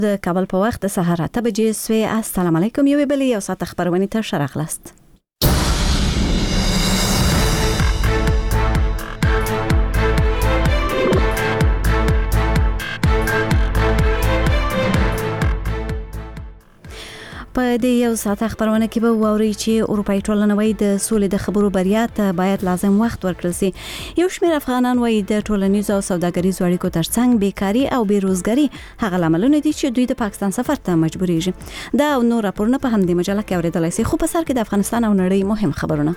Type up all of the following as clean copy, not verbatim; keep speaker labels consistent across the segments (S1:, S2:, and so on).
S1: د کابل په وخت د سهار 8 بجې سوی. السلام علیکم. یو بل یو ساعت خبرونه ته شرخلست. په دې یو ساعت خبرونه کې به ووري چې اروپאי ټولنوي د سولې د خبرو بریا ته باید لازم وخت ورکړل شي. یو شمېر افغانان وایي د ټولنیزو او سوداګریزو اړیکو ترڅنګ بیکاری او بیروزګاری هغه لاملونه دي چې دوی د پاکستان سفر ته مجبورېږي. دا او نور راپورونه په همدې مجله کې اوریدلای شي. خو په سر کې د افغانستان او نړۍ مهم خبرونه.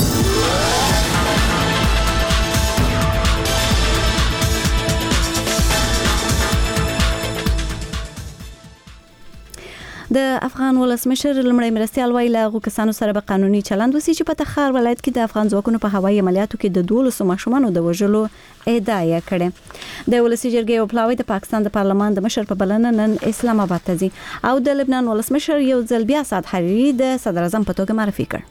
S1: د افغان ولسمشر لمړی مرستيال ویل هغه کسانو سره به قانوني چلند وسی چې په تخار ولایت کې د افغان ځواکونو په هوایي عملیاتو کې د 12 ماشومانو د وژلو ادعا یې کړې. د ولسی جرګې او پلاوی د پاکستان د پارلمان د مشر په بلنه نن اسلام آباد ته ځي او د لبنان ولسمشر یو ځل بیا سعد حریری د صدر اعظم په توګه معرفي کړ.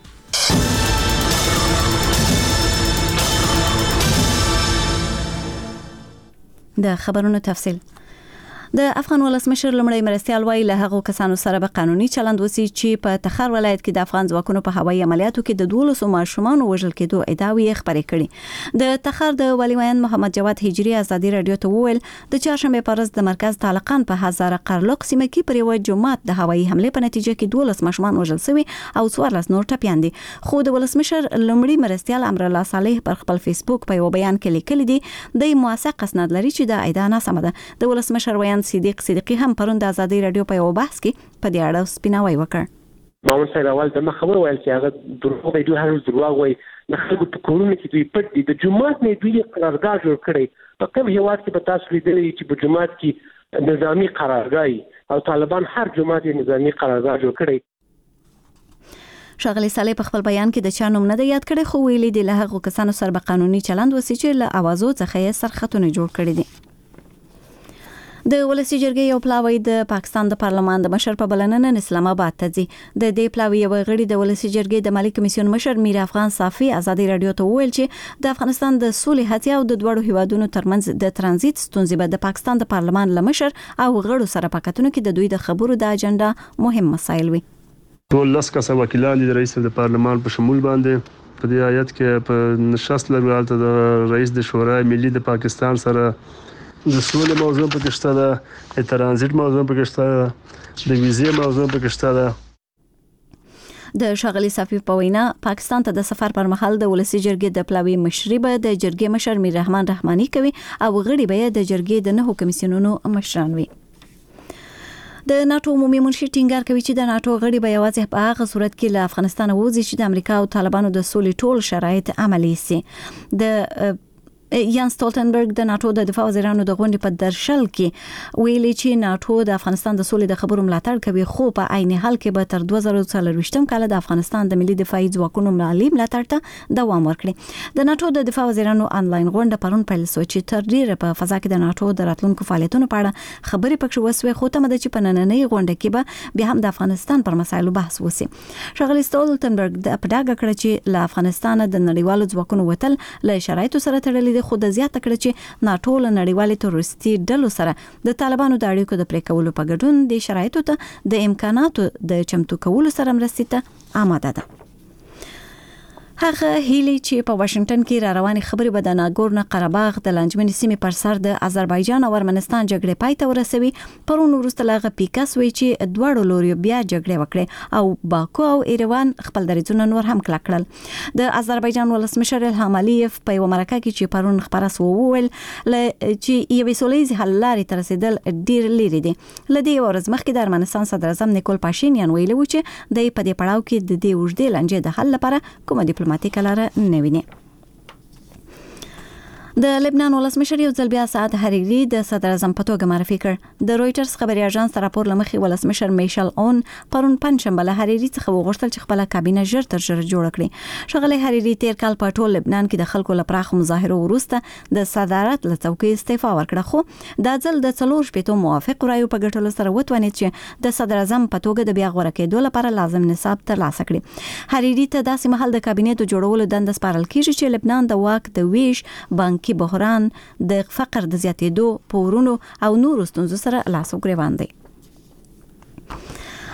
S1: د خبرونو تفصیل. د افغان ولسمشر لمړی مرستيال ویل له هغه کسانو سره به قانوني چلند وسی چې په تخار ولایت کې د افغان ځواکونو په هوایي عملیاتو کې د 12 ماشومانو وژل کېدو ادعاوی خبرې کړي. د تخار د ولیوان محمد جواد هجری ازادي رادیو ته وویل د چهارشنبه پر ورځ د مرکز طالقان په هزار قرلق سیمه کې پر یو جماعت د هوایي حمله په نتیجه کې 12 ماشومان وژل شوي او 14 نور ټپيان دي. خو د ولسمشر لمړی مرستيال امر الله صالح پر خپل فیسبوک په یو بیان کې لیکلي دي د موثق اسناد لري چې د ادعا نه سم ده. د ولسمشر ویان صدیقی هم پروند ازادي رادیو په یو بحث کې په دې اړه سپیناوی وکړ.
S2: مامون صاحب اول د خبر ویل چې هغه دروغ دی، هر دروغ وایي. د خلکو په کورونو کې دوی پټ دي. د جماعت نه دوی قرارداد جوړ کړي. په کوم هیواد کې په تاسو لیدلی چې په جماعت کې نظامی قرارداد او طالبان هر جماعت نظامی قرارداد جوړ کړي.
S1: شاغلی صالح په خپل بیان کې د چا نوم نه دی یاد کړی، خو ویلي دی له هغه کسانو سره به قانوني چلند وسی چې له اوازو څخه یې سرختونه جوړ کړي دي. د ولسی جرګې یو پلاوی د پاکستان د پارلمان د مشر په بلنه نن اسلام آباد ته ځي. د دې پلاوی یو غړي د ولسی جرګې د مالی کمیسیون مشر میر افغان صافي ازادي رادیو ته وویل چې د افغانستان د سولې هڅې او د دوړو هیوادونو ترمنځ د ترانزیت ستونزې به د پاکستان د پارلمان لمشر او غړو سره پکاتونو کې د دوی د خبرو د اجنډا مهم مسایل وي.
S3: ټول لاس کسه وکیلان د رئیس د پارلمان په شمول باندې په دې آیت کې په نشست لرغالته د رئیس د شورای ملي د پاکستان سره د سولې موضوع پکې شته ده، د ترانزیت موضوع پکې شته ده، د ویزې موضوع پکې شته ده.
S1: د شاغلی صافي په وینا پاکستان ته د سفر پر مهال د ولسی جرګې د پلاوی مشري به د جرګې مشر میر رحمان رحماني کوي او غړي به د جرګې د 9 کمیسیونونو مشران وي. د ناتو عمومي منشي ټینګار کوي چې د ناتو غړي به یوازې په هغه صورت کې له افغانستان وځي چې د امریکا او طالبانو د سولې ټول شرایط عملي شي. د یان سټولټنبرګ د ناتو د دفاع وزیرانو د غونډې په درشل کې ویلي چې ناتو د افغانستان د سولې د خبرو ملاتړ کوي، خو په عین حال کې به تر 2024 کال د افغانستان د ملي دفاعي ځواکونو مالي ملاتړ ته دوام ورکړي. د ناتو د دفاع وزیرانو انلاین غونډه پرون پیل شو چې تر ډیره په فضا کې د ناتو د راتلونکو فعالیتونو په اړه خبرې پکې وسوي، خو تمه ده چې په نننۍ غونډه کې به بیا هم د افغانستان پر مسایلو بحث وشي. شاغلی سټولټنبرګ د پډاګه کړ چې له افغانستان د نړیوالو ځواکونو وتل له شرایطو سره تړلي دي، خو د زیاته کړ چې ناتو له نړیوالې تروریستي ډلو سره د طالبانو د اړیکو د پرې کولو په ګډون د شرایطو ته د امکاناتو د چمتو کولو سره مرستې ته آماده ده. هغه هیلي چې په واشنگټن کې را روانې خبرې به د ناګورنو قرهباغ د لانجمنې سیمې پر سر د آذربایجان او ارمنستان جګړې پای ته ورسوي. پرون وروسته له پیکاس وی چې دواړو لوري بیا جګړې وکړي او باکو او ایروان خپل دریځونه نور هم کلک کړل. د آذربایجان ولسمشر الهام علیف په یو مرکه کې چې پرون خبره وویل چې یوې سولهییزې حل لارې ته رسیدل ډیر لري دي. لدې ورځ مخکې د ارمنستان صدر اعظم نیکول پاشینیان ویلي و چې د په دې پړاو کې د دې وژدې لانجې د حل لپاره کومه ډیپلوماټیکه لاره نه ویني. د لبنان ولسمشر یو ځل بیا سعد حریری د صدر اعظم په توګه معرفي کړ. د رويټرز خبري اژانس راپور لمخې ولسمشر میشل اون پرون پنځشنبه له حریری څخه وغوښتل چې خپل کابینه ژر تر ژره جوړ کړي. شغله حریری تیر کال په ټول لبنان کې د خلکو لپاره مظاهره وروسته د صدارت له څوکۍ استعفا ورکړه، خو دا ځل د 4 موافق رایو په ګټلو سره وتوانید چې د صدر اعظم په توګه د بیا غوړه کېدو لپاره لازم نصاب ترلاسه کړي. حریری ته داسې مهال د کابینې د جوړولو دنده سپارل کیږي چې لبنان د واک د ویش بانکي بحران د فقر د زیاتېدو پورونو او نورو ستونزو سره لاس او ګریوان دی.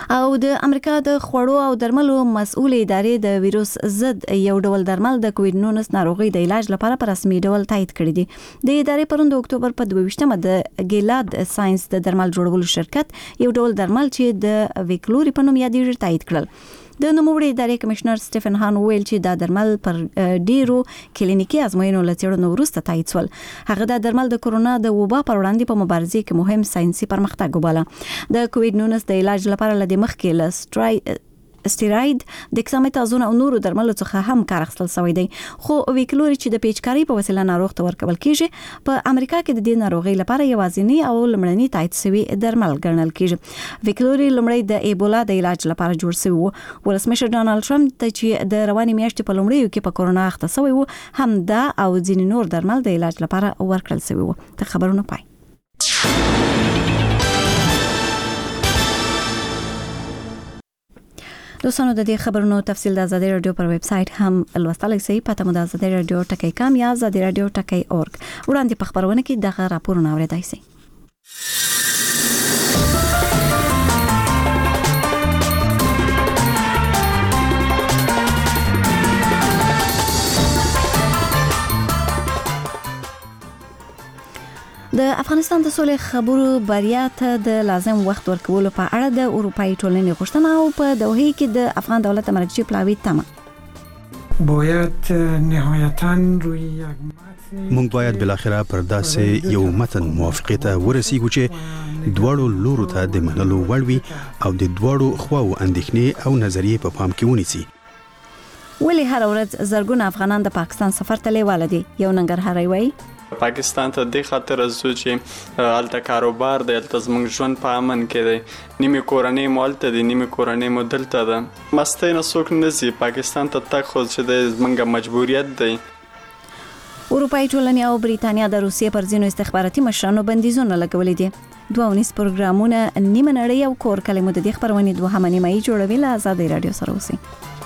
S1: او د امریکا د خوړو او درملو مسؤل ادارې د ویروس ضد یو ډول درمل د کووډ 19 ناروغي د علاج لپاره په رسمي ډول تایید کړی دي. د ادارې پروند اکتوبر په 22مه د ګیلاد ساينس د درمل جوړولو شرکت یو ډول درمل چې د ویکلوري په نوم یادېږي تایید کړل. د نوموړي ادارې کمشنر سټیفن هان ویل چې دا درمل پر ډیرو کلینیکي ازموینو لڅېړنو وروسته تایید شول. هغه دا درمل د کورونا د وبا پر وړاندې په مبارزه کې مهم ساينسي پرمختګ وباله. د کووډ 19 د علاج لپاره لدې مخکې ل سټیراید دکسامتازون او نورو درملو څخه هم کار اخیستل شوی دی، خو ویکلوري چې د پیچکاري په وسیله ناروغ ته ورکول کیږي په امریکا کې د دې ناروغي لپاره یوازینی او لمړنی تایید شوی درمل ګڼل کیږي. ویکلوري لمړی د ایبولا د علاج لپاره جوړ شوی و. ولسمشر ډونالد ټرمپ ته چې د رواني میاشتې په لومړیو کې په کورونا اخته شوی و هم دا او ځینې نور درمل د علاج لپاره ورکړل شوی و. ته خبرونه پای. دوستانو د دې خبرونو تفصیل د آزادي رادیو پر ویب سټ هم لوستلای شئ. پته مو د آزادي رادیو ټکی کام یا آزادي رادیو ټکی اورګ. وړاندې په خبرونه کې دغه راپورونه اوریدای شئ. د افغانستان د سولې خبرو بریا ته د لازم وخت ورکولو په اړه د اروپאי ټولنې غوښتنه او په دوحه کې د افغان دولت مرکزی پلاوی تمه.
S4: باید نهایتاً روی یک
S5: مونږ باید بالاخره پر داسې یو متن موافقه ته ورسیږو چې دواړو لورو ته د منلو وړ وي او د دواړو خواو اندېښنې او نظریې په پام کې ونیسي.
S1: ولې هر ورځ زرګونه افغانان د پاکستان سفر ته لیواله دي؟ یو ننګرهاري وایي
S6: پاکستان ته د خاطر ازو چې الته کاروبار دی، الته زموږ ژوند په امن کې دی، نیمه کورنۍ مولته دی، نیمه کورنۍ مدلته ده. مسته نه څوک نزي پاکستان ته تک خو چې د زمونږ مجبوریت دی.
S1: اروپאי ټولنې او بریتانیا د روسیې پر ځینو استخباراتي مشرانو بندیزونه لګولې دي. دوه ونیس پروګرامونه نیمه نړۍ او کور کلمو د دې خبرونې دوه نیمه جوړوي. له آزادي رادیو سره اوسئ.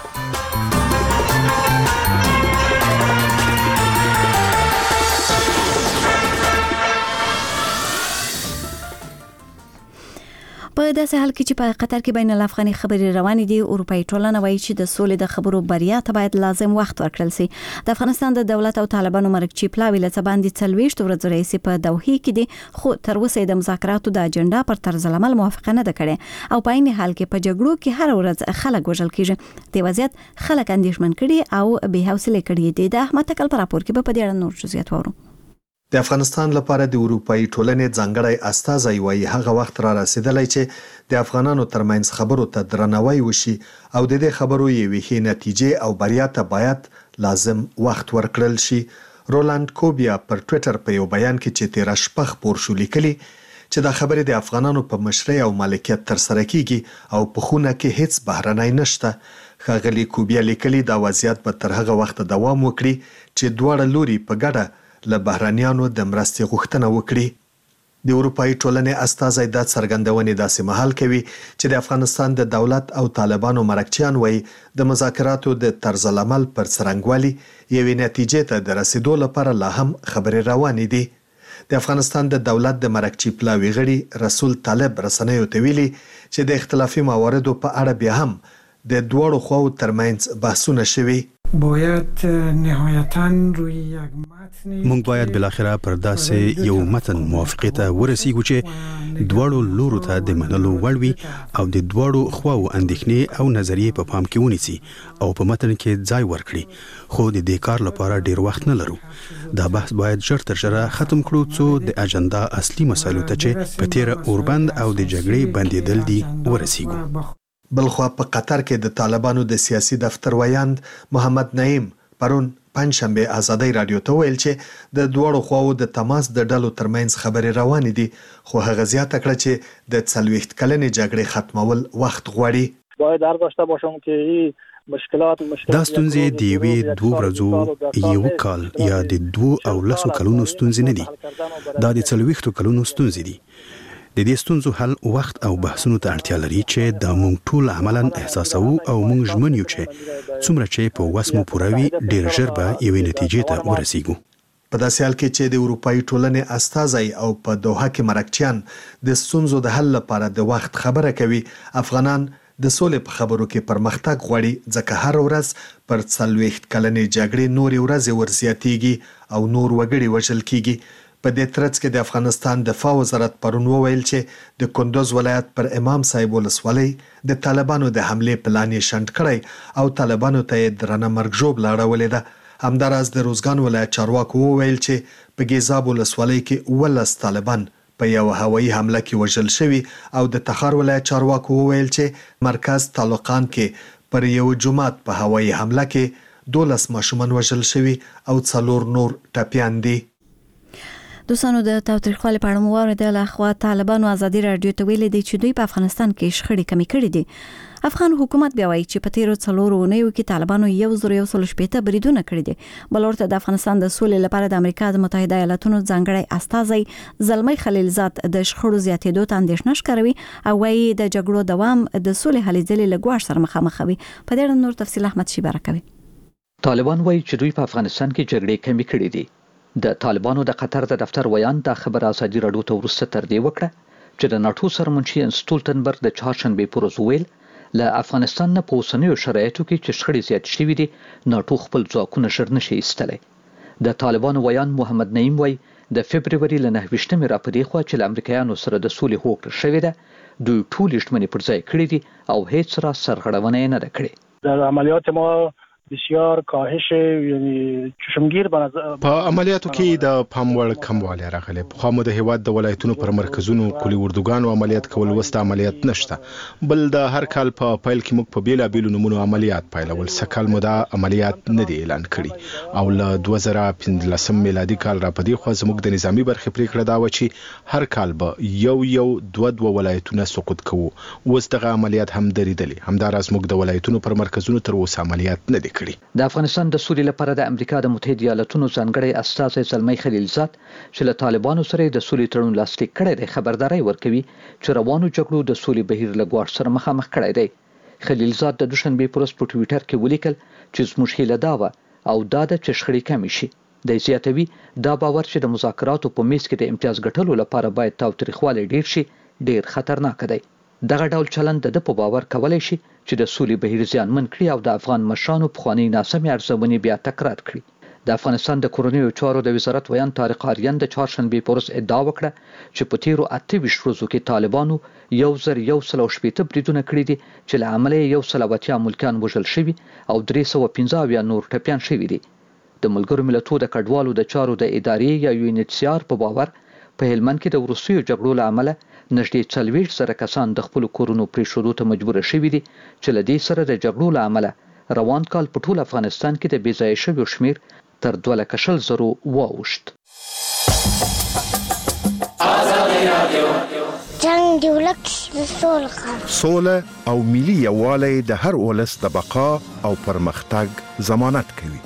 S1: په داسې حال کې چې په قطر کې بین الافغاني خبري روانې دي، اروپאי ټولنه وایي چې د سولې د خبرو بریا ته باید لازم وخت ورکړل شي. د افغانستان د دولت او طالبانو مرکزی پلاوی له باندې 40 ورځې رئیس په دوحه کې دي، خو تر اوسه د مذاکراتو د اجنډا پر طرز العمل موافقه نه ده کړې او په عین حال کې په جګړو کې هر ورځ خلک وژل کیږي. د وضعیت خلک اندېښمن کړي او بې حوصله کړي دي. د احمد تکل پر راپور کې په دې اړه نور جزئیات وورو.
S7: د افغانستان لپاره د اروپאי ټولنې ځانګړی استازی وایي هغه وخت را رسیدلی چې د افغانانو ترمنځ خبرو ته درناوی وشي او د دې خبرو یوې ښې نتیجې او بریا ته باید لازم وخت ورکړل شي. رولاند کوبیا پر ټوئیټر په یو بیان کې چې 13 شپه خپور شو لیکلي چې دا خبرې د افغانانو په مشرۍ او مالکیت تر سره کیږي او په خونه کې هیڅ بهرنۍ نشته. ښاغلي کوبیا لیکلي دا وضعیت به تر هغه وخت دوام وکړي چې دواړه لوري په ګډه له بهرانيانو د مرستې غوښتنه وکړي. د اروپאי ټولنې استازی د څرګندونې داسې مهال کوي چې د افغانستان د دولت او طالبانو مرکچیان وایي د مذاکراتو د طرز العمل پر څرنګوالي یوې نتیجې ته د رسیدو لپاره لا هم خبرې روانې دي. د افغانستان د دولت د مرکچی پلاوی غړي رسول طالب رسنیو ته ویلي چې د اختلافي مواردو په اړه بیا هم د دوړو خواو ترمنځ بحثونه شوي.
S4: باید نهایتاً روی یک متن
S5: مونږ باید بالاخره پر داسې یو متن موافقه ته ورسیږو چې دواړو لورو ته د منلو وړ وي او د دواړو خواو اندېښنې او نظریې په پام کې ونیسي او په متن کې ځای ورکړي. خو د دې کار لپاره ډیر وخت نه لرو. دا بحث باید ژر تر ژره ختم کړو څو د اجنډا اصلي مسایلو ته چې په تیره اوربند او د جګړې بندیدل دي ورسیږو.
S7: بلخوا په قطر کې د طالبانو د سیاسي دفتر ویاند محمد نعیم پرون پنځشنبه آزادي رادیو ته ویل چې د دوړو خواو د تماس د ډلو ترمنځ خبرې روانې دي، خو هغه زیاته کړه چې د 40 کلنې جګړې ختمول وخت غواړي.
S8: باید داشته باشم که مشکلات
S5: دا ستونزې د یوې 2 ورځو یو کال یا د 2 او 10 کلونو ستونزې نه دي. دا د 40 کلونو ستونزې دي. د دې ستونزو حل وخت او بحثونو ته اړتیا لري چې دا مونږ ټول عملاً احساسوو او مونږ ژمن یو چې څومره چې په وسمو پوره وي ډیر ژر به یوې نتیجې ته ورسیږو.
S7: په داسې حال کې چې د اروپאי ټولنې استازي او په دوحه کې مرکچیان د ستونزو د حل لپاره د وخت خبره کوي، افغانان د سولې په خبرو کې پرمختګ غواړي، ځکه هر ورځ پر 40 کلنې جګړې نورې ورځې ورزیاتېږي او نور وګړي وژل کیږي. په دې ترڅ کې د افغانستان دفاع وزارت پرون وویل چې د کندوز ولایت پر امام صاحب ولسوالۍ د طالبانو د حملې پلان یې شنډ کړی او طالبانو ته یې درنه مرګ ژوبله اړولې ده. همداراز د روزګان ولایت چارواکو وویل چې په ګیزاب ولسوالۍ کې 19 طالبان په یو هوایي حمله کې وژل شوي او د تخار ولایت چارواکو وویل چې مرکز طالقان کې پر یو جماعت په هوایي حمله کې 12 ماشومان وژل شوي او 4 نور ټپیان دي.
S1: دوستانو د تاوتریخوالي په اړه مو واورېدل. اخوا طالبانو ازادي رادیو ته ویلي دي چې دوی په افغانستان کې شخړې کمې کړې دي. افغان حکومت بیا وایي چې په تیرو 4 اونیو کې طالبانو 1160 بریدونه کړي دي. بل ورته د افغانستان د سولې لپاره د امریکا د متحده ایالاتونو ځانګړی استازی زلمی خلیلزاد د شخړو زیاتېدو ته اندېښنه ښکاروي او وايي د جګړو دوام د سولې هلې ځلې له ګواښ سره مخامخ وي. په دې اړه نور تفصیل احمد شي برکوي.
S9: طالبان وايي چې دوی په افغانستان کې جګړې کمې کړې دي. د طالبانو د قطر د دفتر ویان دا خبره ازادي راډیو ته وروسته تر دې وکړه چې د ناتو سرمنشي انستولتنبرګ د چهارشنبه پر ورځ ویل له افغانستان نه په اوسنیو شرایطو کې چې شخړې زیات شوي دي ناتو خپل ځواکونه ژر نشي ایستلی. د طالبانو ویان محمد نعیم وایي د فبروري له 9 راپدې خوا چې له امریکایانو سره د سولې هوکړه شوې ده دوی ټولې ژمنې پر ځای کړې دي او هیڅ را سرغړونه یې نه ده کړې.
S8: در عملیات ما بسیار کاهش یعنی چشمگیر په
S10: عملیاتو کې د پاموړ کموالی راغلی. په مو د هیواد د ولایتونو پر مرکزونو کلی اردوګانو عملیات کول وسته عملیات نشته. بل د هر کال په پایل کې موږ په بیلابیلو نمونو عملیات پیلول. سکهال مو دا عملیات نه دی اعلان کړي او له 2015 میلادي کال را پدې خو زموږ د نظامی برخې پریکړه دا و چې هر کال به یو دوه ولایتونه سقوط کوو. اوس دغه عملیات هم درېدلي. همداراز موږ د ولایتونو پر مرکزونو تر اوسه عملیات نه دی.
S9: د افغانستان د سولې لپاره د امریکا د متحده ایالاتونو ځانګړی استازی زلمی خلیلزاد چې له طالبانو سره د سولې تړون لاسلیک کړی دی خبرداري ورکوي چې روانو جګړو د سولې بهیر له ګواښ سره مخامخ کړی دی. خلیلزاد د دوشنبه پر ورځ په ټویټر کې ولیکل چې زموږ هیله دا وه او دا د چې شخړې کمې شي. د زیاتوي دا باور چې د مذاکراتو په میز کې د امتیاز ګټلو لپاره باید تاوتریخوالی ډیر شي ډیر خطرناک دی. دغه ډول چلند د په باور کولای شي چې د سولې بهیر زیانمن کړي او د افغان مشرانو پخواني ناسمې ارزونې بیا تکرار کړي. د افغانستان د کورنیو چارو د وزارت ویان طارق آریان د چهارشنبه په ورځ ادعا وکړه چې په تیرو 28 ورځو کې طالبانو 1160 بریدونه کړي دي چې له امله 180 ملکیان وژل شوي او 315 نور ټپیان شوي دي. د ملګرو ملتونو د کډوالو د چارو د ادارې یا UNHCR په باور په هلمند کې د وروستیو جګړو له امله نږدې 40,000 کسان د خپل کورونو پریښودو ته مجبور شوي دي چې له دې سره د جګړو له امله روان کال په ټول افغانستان کې د بې ځایه شویو شمیر تر 2,000 واوښت.
S11: جنگ د ولس د
S12: سوله او ملي یووالی د هر ولس د بقا او پرمختګ ضمانت کوي.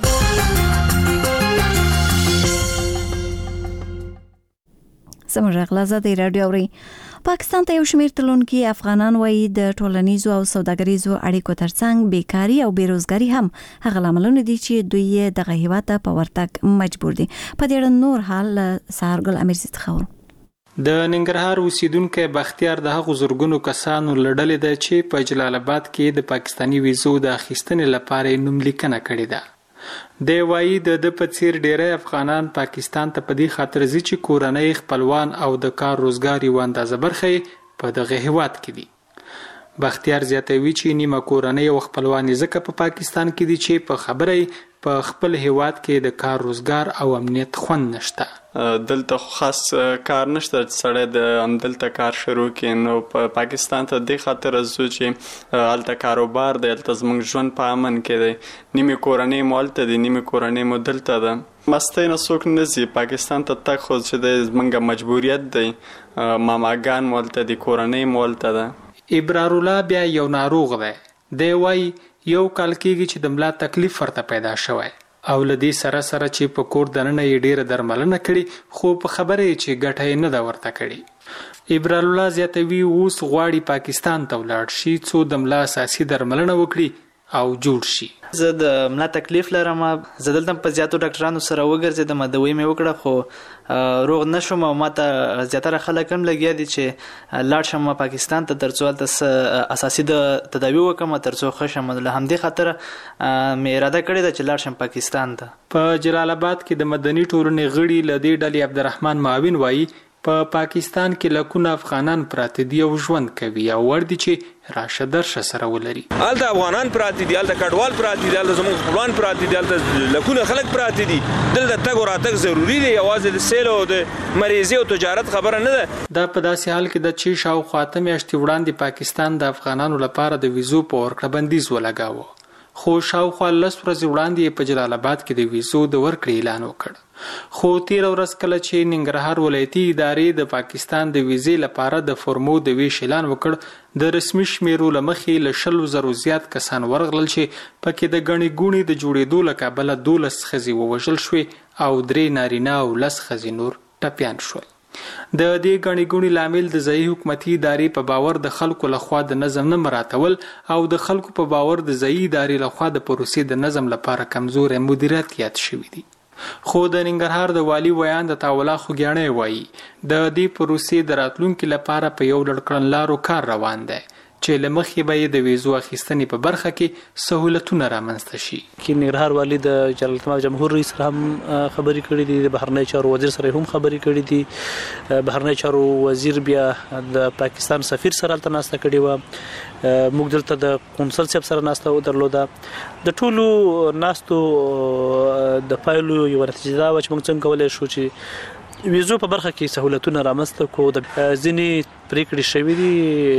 S1: زموږ غلازه د رادیو اوري. پاکستان ته یو شمېر تلونکي افغانان وایي د ټولنیزو او سوداګریزو اړیکو ترڅنګ بیکاری او بیروزګاری هم هغه لاملونه دي چې دوی دغه هیواد ته په ورتګ مجبور دي. په دې اړه نور حال سهارګل امیر ستخور.
S6: د ننګرهار اوسیدونکو بختیار د هغو زورګونو کسانو لړلې ده چې په جلال آباد کې د پاکستانی ویزو د اخیستنې لپاره نوم لیکنه کړې ده. د وایي د په څیر ډیری افغانان پاکستان ته په دې خاطر ځي چې کورنۍ خپلوان او د کار روزګار یو اندازه برخه په دغه هیواد کې دي. بختیار زیاتوي چې نیمه کورنۍ او خپلوان ځکه په پاکستان کې دي چې په خبره په خپل هیواد کې د کار روزګار او امنیت خوند نشته. دلته خاص کار نشته چې سړی د دلته کار شروع کړي. نو په پاکستان ته د خاطر ځو چې هلته کاروبار دی، هلته زموږ ژوند په امن کې دی. نیمه کورنۍ مو هلته دی، نیمه کورنۍ مو دلته ده. مستی نه څوک نه ځي پاکستان ته تګ خو چې دی زموږ مجبوریت دی. ماماګان مو هلته دي، کورنۍ مو هلته ده. ابرارالله بیا یو ناروغ دی. دی وایي یو کال کېږي چې د ملا تکلیف ورته پیدا شوی او له دې سره سره چې په کور دننه یې ډېره درملنه کړې خو په خبره یې چې ګټه یې نه ده ورته کړې. ابرارالله زیاتوي اوس غواړي پاکستان ته ولاړ شي څو د ملا اساسي درملنه وکړي
S13: او جوړ شي.
S14: زه د ملا تکلیف لرم، زه دلته په زیاتو ډاکټرانو سره وګرځېدم، دوی مې وکړه خو روغ نشوم او ماته زیاتره خلک هم لګیا دي چې لاړ شم پاکستان ته ترڅو هلته اساسي د تداوي وکړم ترڅو ښه شم. له همدې خاطره مې اراده کړې ده چې لاړ شم پاکستان ته.
S13: په جلال آباد کې د مدني ټولنې غړي له دې ډلې عبدالرحمن معاون وایي په پاکستان کې لکونه افغانان پراته دي او ژوند کوي او ور دي چې راشه درشه سره ولري.
S15: هلته افغانان پراته دي، هلته کډوال پراته دي، هلته زموږ خپلوان پراته دي، هلته لکونه خلک پراته دي. دلته تګ او راتګ ضروري دی، یوازې د سیل او د مریضۍ او تجارت خبره نه ده.
S13: دا په داسې حال کې ده چې شاوخوا اته میاشتې وړاندې پاکستان د افغانانو لپاره د ویزو په ورکړه بندیز ولګاوه، خو شاوخوا 10 ورځې وړاندې په جلال آباد کې د ویزو د ورکړې اعلان وکړ. خو تیر ورځ کله چې ننګرهار ولایتي ادارې د پاکستان د ویزې لپاره د فورمو د ویش اعلان وکړ، د رسمي شمیرو له مخې له 100,000 زیات کسان ورغلل چې پکې د ګڼې ګوڼې د جوړېدو له کبله 12 ښځې ووژل شوې او 3 نارینه او 10 ښځې نور ټپیان شول. د دې ګڼې ګوڼې لامل د ځایي حکومتي ادارې په باور د خلکو لخوا د نظم نه مراعاتول او د خلکو په باور د ځایي ادارې لخوا د پروسې د نظم لپاره کمزوري مدیریت یاد شوی دی. خو د ننګرهار د والی ویان د تاولا خوګیاڼی وایي د دې پروسې د راتلونکي لپاره په یو ډول کړنلارو کار روان دی چې له مخې به د ویزو اخیستنې په برخه کې سهولتونه رامنځته شي.
S16: کې ننګرهار والی د جلالتمآب جمهور رئیس سره هم خبرې کړې دي، د بهرنی چارو وزیر سره هم خبرې کړې دي. بهرنی چارو وزیر بیا د پاکستان سفیر سره هلته ناسته کړې وه، موږ دلته د قونسل صاحب سره ناسته درلوده. د ټولو ناستو د پایلو یو نتیجه دا وه چې موږ څنګه کولی شو چې ویزو په برخه کې سهولتونه رامنځته کړو. د ځینې پریکړې شوې دي،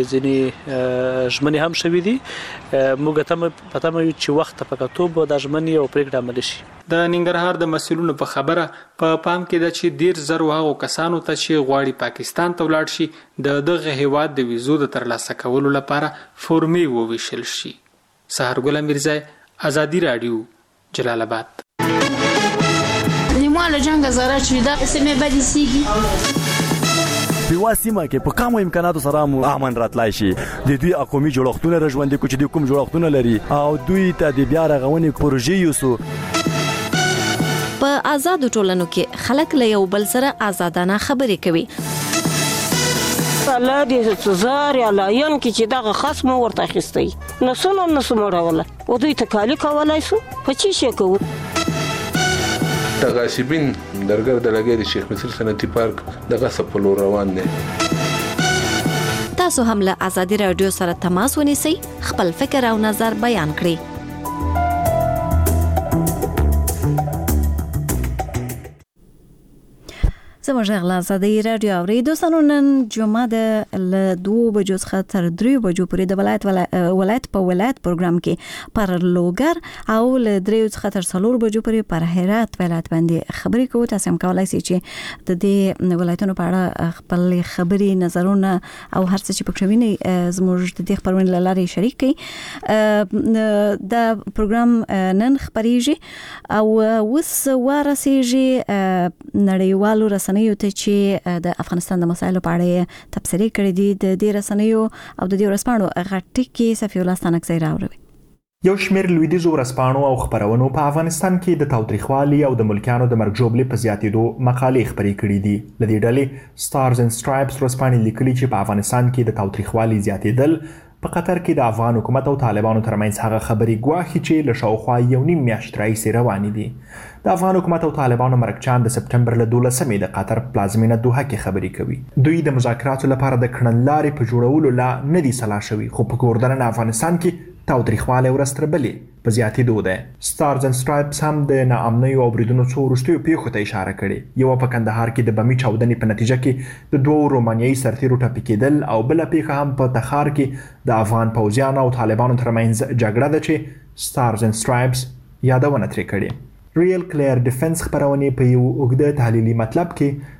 S16: ځینې ژمنې هم شوې دي. موږ په تمه یو چې وخت په کتو به دا ژمنې او پریکړې عملي شي.
S13: د ننګرهار د مسؤلینو په خبره په پام کې ده چې 1.5 هغو کسانو ته چې غواړي پاکستان ته ولاړ شي د دغه هیواد د ویزو د ترلاسه کولو لپاره فورمې وویشل شي. سحرګل میرزای، آزادی رادیو، جلال آباد.
S17: مال جنگ زره چې دا سمې بدی سیږي
S18: په واسمه کې په کومو امکاناتو سره مو امن راتلای شي. د دوی اقومي جوړښتونه رژوندې کو چې د کوم جوړښتونه لري او دوی ته د بیا رغونې پروژې یوسو.
S1: په آزادو ټولنو کې خلک له یو بل سره آزادانه خبرې کوي.
S19: الله دې زار یا لاین کې چې دغه خصم ورته اخیستی نسونه مړوله او دوی ته کالی کولای سو په چی شي کوو.
S20: د غاصبین درګر د لګي د شیخ مصر صنعتي پارک د غصب په لور روان دي.
S1: تاسو هم له آزادی رادیو سره تماس ونیسئ، خپل فکر او نظر بیان کړئ. زموږ غلا آزادی رادیو اوري دوستانو، نن جمعه د ل 2 بجو څخه تر 3 بجو پورې د ولایت په ولایت پروګرام کې پر لوګر او ل 3 څخه تر 4 بجو پورې پر هرات ولایت باندې خبرې کوو. تاسو هم کولای شئ چې د دې ولایتونو په اړه خپل خبرې، نظرونه او هر څه چې پکې ویني زموږ د دې خبرونې لاره شریک کړئ. د پروګرام نن خبرېږي او وس ورسېږي نړیوالو رسنیو ته چې د افغانستان د مسایلو په اړه تبصرې کړې دي. د دې رسنیو او د دې ورسپاڼو غټ کې صفی الله ستانکزی راوړي.
S21: یو شمېر لویدیځو ورسپاڼو او خبرونو په افغانستان کې د تاوتریخوالي او د ملکیانو د مرګ ژوبلې په زیاتېدو مقالې خپرې کړې دي. له دې ډلې سټارز اینډ سټرایپس ورسپاڼې لیکلي چې په افغانستان کې د تاوتریخوالي زیاتېدل په قطر کې د افغان حکومت او طالبانو ترمنځ هغه خبرې ګواښي چې له شاوخوا 1.5 میاشت راهیسې روانې دي. د افغان حکومت او طالبانو مرکچان د سپټمبر له 12مې د قطر پلازمینه دوحه کې خبرې کوي. دوی د مذاکراتو لپاره د کړنلارې په جوړولو لا نه دي سلا شوي، خو په کوردن افغانستان کې تاوتریخوالی ورځ تر بلې په زیاتېدو ده. سټارز اینډ سټرایپس هم د ناامنیو او بریدونو څو وروستیو پیښو ته اشاره کړې. یوه په کندهار کې د بمي چاودنې په نتیجه کې د 2 رومانیایي سرتیرو ټپي کېدل او بله پیښه هم په تخار کې د افغان پوځیانو او طالبانو ترمنځ جګړه ده چې سټارز اینډ سټرایپس یادونه ترې کړې. ریل کلیر ډیفنس خبرونه په یو اوږده تحلیلي مطلب کې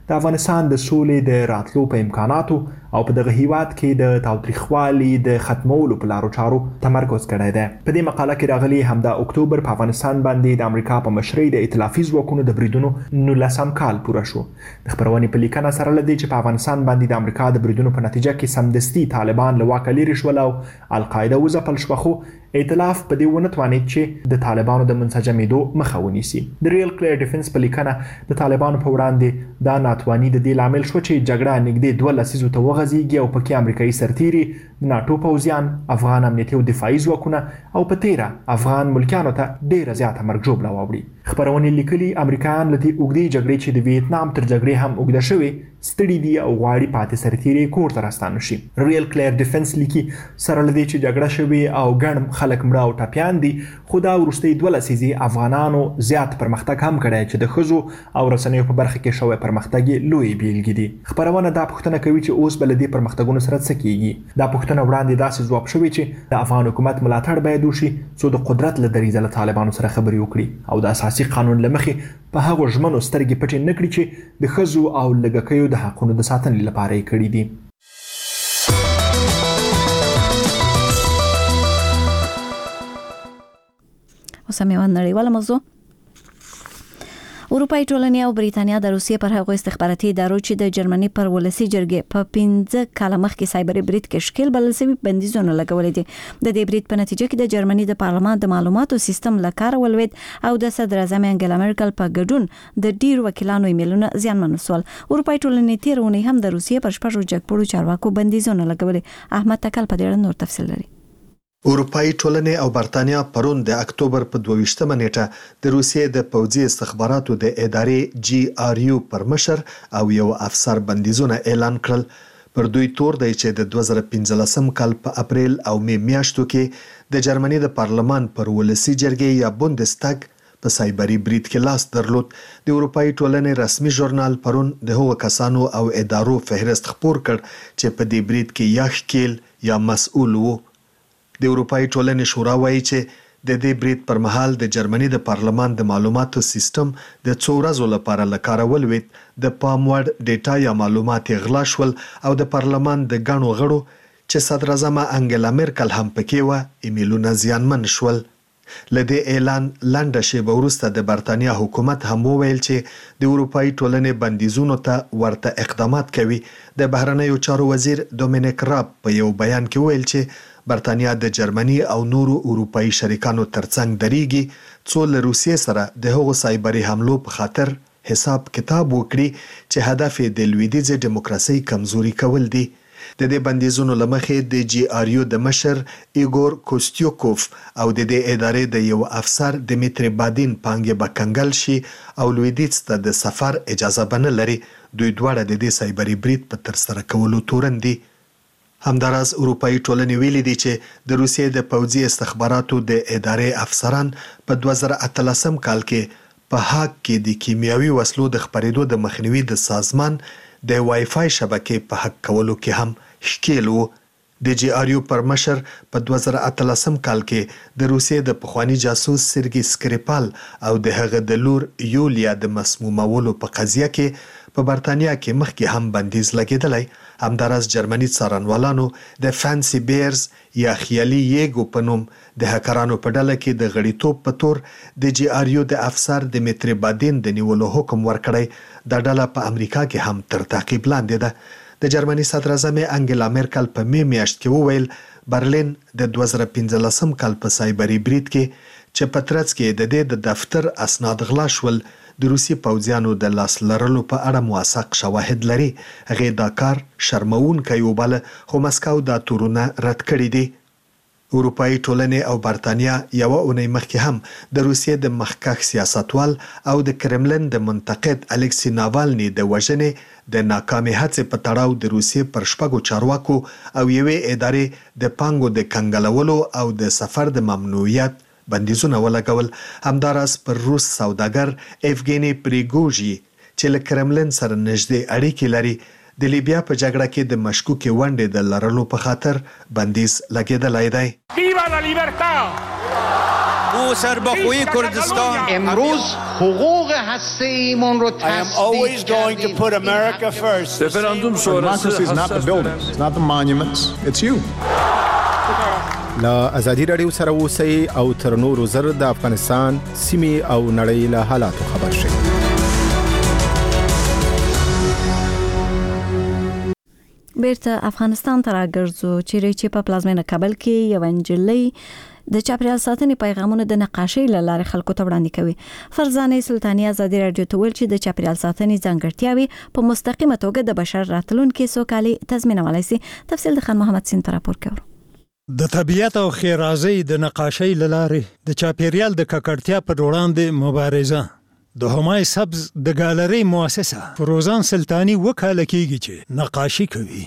S21: د افغانستان د سولې د راتلو په امکاناتو او په دغه هیواد کې د تاوتریخوالي د ختمولو په لارو چارو تمرکز کړی دی. په دې مقاله کې راغلي همدا اکتوبر په افغانستان باندې د امریکا په مشرۍ د ائتلافي ځواکونو د بریدونو 19 کال پوره شو. د خبرونې په لیکنه سره لدی چې په افغانستان باندې د امریکا د بریدونو په نتیجه کې سمدستي طالبان له واکه لرې شول او القاعده وځپل شوه، خو ائتلاف په دې ونه توانید چې د طالبانو د منسجمېدو مخه ونیسي. د ریل کلیر ډیفنس په لیکنه د طالبانو په وړاندې دا ناتواني د دې لامل شو چې جګړه نږدې 2 لسیزو ته وغځېږي او پکې امریکایي سرتیري، د ناټو پوځیان، افغان امنیتي او دفاعي ځواکونه او په تیره افغان ملکیانو ته ډېره زیاته مرګ ژوبله واوړي. خبرونې لیکلي امریکایان له دې اوږدې جګړې چې د ویتنام تر جګړې هم اوږده شوې ستړي دي او غواړي پاتې سرتیري کور ته راستانه شي. ریل کلیر ډیفنس لیکي سره له دې چې جګړه شوې او ګڼ خلک مړه او ټپیان دي، خو دا وروستۍ 2 لسیزې افغانانو زیات پرمختګ هم کړی چې د ښځو او رسنیو په برخه کې شوی پرمختګ یې لویې بیلګې دي. خبرونه دا پوښتنه کوي چې اوس به له دې پرمختګونو سره څه کیږي. دا پوښتنه وړاندې داسې ځواب شوې چې د افغان حکومت ملاتړ باید وشي څو د قدرت له دریځه له طالبانو سره خبرې وکړي او د اساسي قانون له مخې په هغو ژمنو سترګې پټې نه کړي چې د ښځو او لږکیو د حقونو د ساتنې لپاره یې کړي دي.
S1: اوس هم یوه نړیواله موضوع. اروپایي ټولنې او بریتانیا د روسیې پر هغو استخباراتي ادارو چې د جرمني پر ولسي جرګې په 15 کال مخکې سایبري برید کې شکل بلل شوي بندیزونه لګولې دي. د دې برید په نتیجه کې د جرمني د پارلمان د معلوماتو سیستم له کاره ولوید او د صدر اعظم انګلا مرکل په ګډون د ډیرو وکیلانو ایمیلونه زیانمن شول. اروپایي ټولنې تیر اونۍ هم د روسیې پر 6 جګپوړو چارواکو بندیزونه لګولې. احمد تکل په دې اړه نور تفصیل لري.
S7: اروپایي ټولنې او برتانیا پرون د اکتوبر په 22مه نیټه د روسیې د پوځي استخباراتو د ادارې GRU پر مشر او یو افسر بندیزونه اعلان کړل. پر دوی تور دی چې د 2015 کال په اپریل او می میاشتو کې د جرمني د پارلمان پر ولسي جرګې یا بوندستاګ په سایبري برید کې لاس درلود. د اروپایي ټولنې رسمي ژورنال پرون د هغو کسانو او ادارو فهرست خپور کړ چې په دې برید کې یا ښکیل یا مسؤل وو. د اروپایي ټولنې شورا وایي چې د دې برید پر مهال د جرمني د پارلمان د معلوماتو سیستم د 2 ورځو لپاره له کاره ولوید. د پام وړ ډیټا یا معلومات غلا شول او د پارلمان د ګڼو غړو چې صدر اعظم انګلا مرکل هم پکې و ایمیلونه زیانمن شول. لدې اعلان لنډه شیبه وروسته د برتانیا حکومت هم وویل چې د اروپایي ټولنې بندیزونو ته ورته اقدامات کوي. د بهرنیو چارو وزیر دومینیک راب په یو بیان کې وویل چې برتانیا د جرمني او نورو اروپایي شریکانو ترڅنګ درېږي څو له روسیې سره د هغو سایبري حملو په خاطر حساب کتاب وکړي چې هدف یې د لویدیځې دیموکراسۍ کمزوري کول دي. د دې بندیزونو له مخې د GRU د مشر ایګور کوستیوکوف او د دې ادارې د یو افسر دمیتری بادین پانګې به کنګل شي او لویدیځ ته د سفر اجازه به نه لري. دوی دواړه د دې سایبري برید په ترسره کولو تورن دي. همداراز اروپایي ټولنې ویلي دي چې د روسیې د پوځي استخباراتو د ادارې افسران په 2013 کال کې په هاګ کې د کیمیاوي وسلو د خپرېدو د مخنیوي د سازمان د وای فای شبکې په هک کولو کې هم ښکیل وو. د GRU پر مشر په 2013 کال کې د روسیې د پخوانی جاسوس سرګي سکریپال او د هغه د لور یولیا د مسمومولو په قضیه کې په برتانیا کې مخکې هم بندیز لګیدلی. همداراز جرمني څارنوالانو د فانسي بیرز یا خیالي یېګو په نوم د هکرانو په ډله کې د غړیتوب په تور د GRU د افسر دمیتری بادین د نیولو حکم ورکړی. دا ډله په امریکا کې هم تر تعقیب لاندې ده. د جرمني صدر اعظم انګلا مرکل په می میاشت کې وویل برلین د 2015 کال په سایبري برید کې چې په ترڅ کې د دې د دفتر اسناد غلا شول د روسي پوځیانو د لاس لرلو په اړه موثق شواهد لري. هغې دا کار شرموونکی وباله خو مسکو دا تورونه رد کړي دي. اروپایي ټولنې او برتانیا یوه اونۍ مخکې هم د روسیې د مخکښ سیاستوال او د کرملن د منتقد الکسی ناوالني د وژنې د ناکامې هڅې په تړاو د روسیې پر 6 چارواکو او یوې ادارې د پانګو د کنګلولو او د سفر د ممنوعیت بندیزونه ولګول. همداراز پر روس سوداګر ایفګینی پریګوژي چې له کرملن سره نږدې اړیکې لري د لیبیا په جګړه کې د مشکوکې ونډې د لرلو په خاطر بندیز لګیدلی دی. ویوا لا لیبرټا
S2: او سربخوی کردستان
S22: امروز حقوق هسته‌ایمون رو
S2: always going to put America first.
S22: رفراندوم شورای
S23: Democracy is not the buildings, it's not the monuments, it's you.
S10: لا ازادي رادیو سره اوسئ او تر نورو زر د افغانستان سیمه او نړۍ له حالاتو خبر شئ.
S1: بیرته افغانستان ته راګرځو چې په پلازمینه کابل کې یو انجلۍ د چاپریال ساتنې پیغامونه د نقاشۍ له لارې خلکو ته وړاندې کوي. فرزانه سلطانی ازادي رادیو ته ویل چې د چاپریال ساتنې ځانګړتیاوې په مستقیمه توګه د بشر راتلونکي سوکالي تضمینولی شي. تفصیل د خان محمد سین پر راپور کوي.
S24: د طبیعت او خیرازۍ د نقاشۍ له لارې د چاپیریال د ککړتیا پر وړاندې مبارزه. د همای سبز د ګالري مؤسسه فروزان سلطانی وکاله کیږي چې نقاشي کوي.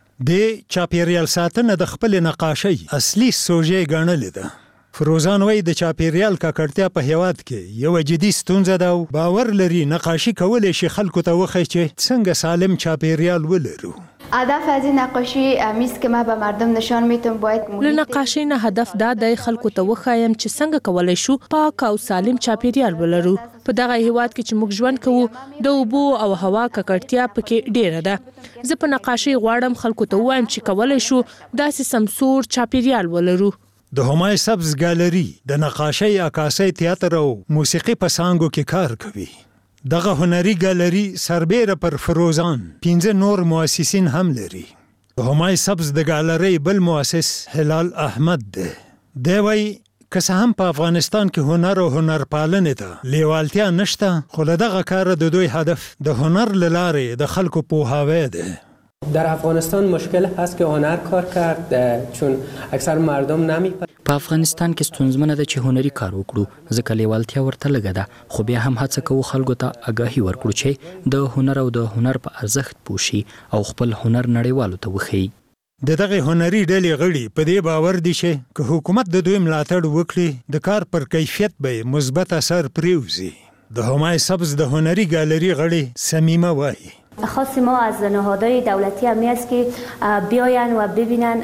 S24: د چاپیریال ساتنه د خپل نقاشۍ اصلي سوژې ګڼلې ده. فروزان وایي د چاپیریال ککړتیا په هیواد کې یو جدي ستونزه ده او باور لري نقاشي کولای شي خلکو ته وښیي چې څنګه سالم چاپیریال ولرو.
S25: هدف از این نقاشی میست که ما به مردم نشان میتونم باید
S26: له نقاشۍ نه هدف دا د خلکو ته وښایم چې څنګه کولای شو پاک او سالم چاپیریال ولرو. په دغه هیواد کې چې موږ ژوند کوو د اوبو او هوا ککړتیا پکې ډیره ده. زه په نقاشۍ غواړم خلکو ته ووایم چې کولای شو داسې سمسور چاپیریال ولرو.
S24: د همای سبز ګالري د نقاشۍ، عکاسۍ، تیاتر او موسیقي په څانګو کې کار کوي. دغه هنري ګالري سربیره پر فروزان 15 نور مؤسسین هم لري. همای سبز د ګالري بل مؤسس هلال احمد دی. دی وایي که څه هم په افغانستان کې هنر او هنرپالنې ته لیوالتیا نشته، خو له دغه کاره د دوی هدف د هنر له لارې د خلکو پوهاوی دی.
S27: در افغانستان مشکل هست که هنر کار کرد چون اکثر مردم نمی‌پذیرند.
S28: په افغانستان کې ستونزمنه ده چې هنري کار وکړو ځکه لیوالتیا ورته لږه ده، خو بیا هم هڅه کوو خلکو ته آګاهي ورکړو چې د هنر او د هنر په ارزښت پوه شي او خپل هنر نړیوالو ته وښیي.
S24: د دغه هنري ډلې غړي په دې باور دي چې که حکومت د دوی ملاتړ وکړي د کار پر کیفیت به مثبت اثر پرېوځي. د همای سبز د هنري ګالري غړي سمیمه وایي
S29: خاص ما از نهادهای دولتی هم است که بیاین و ببینن.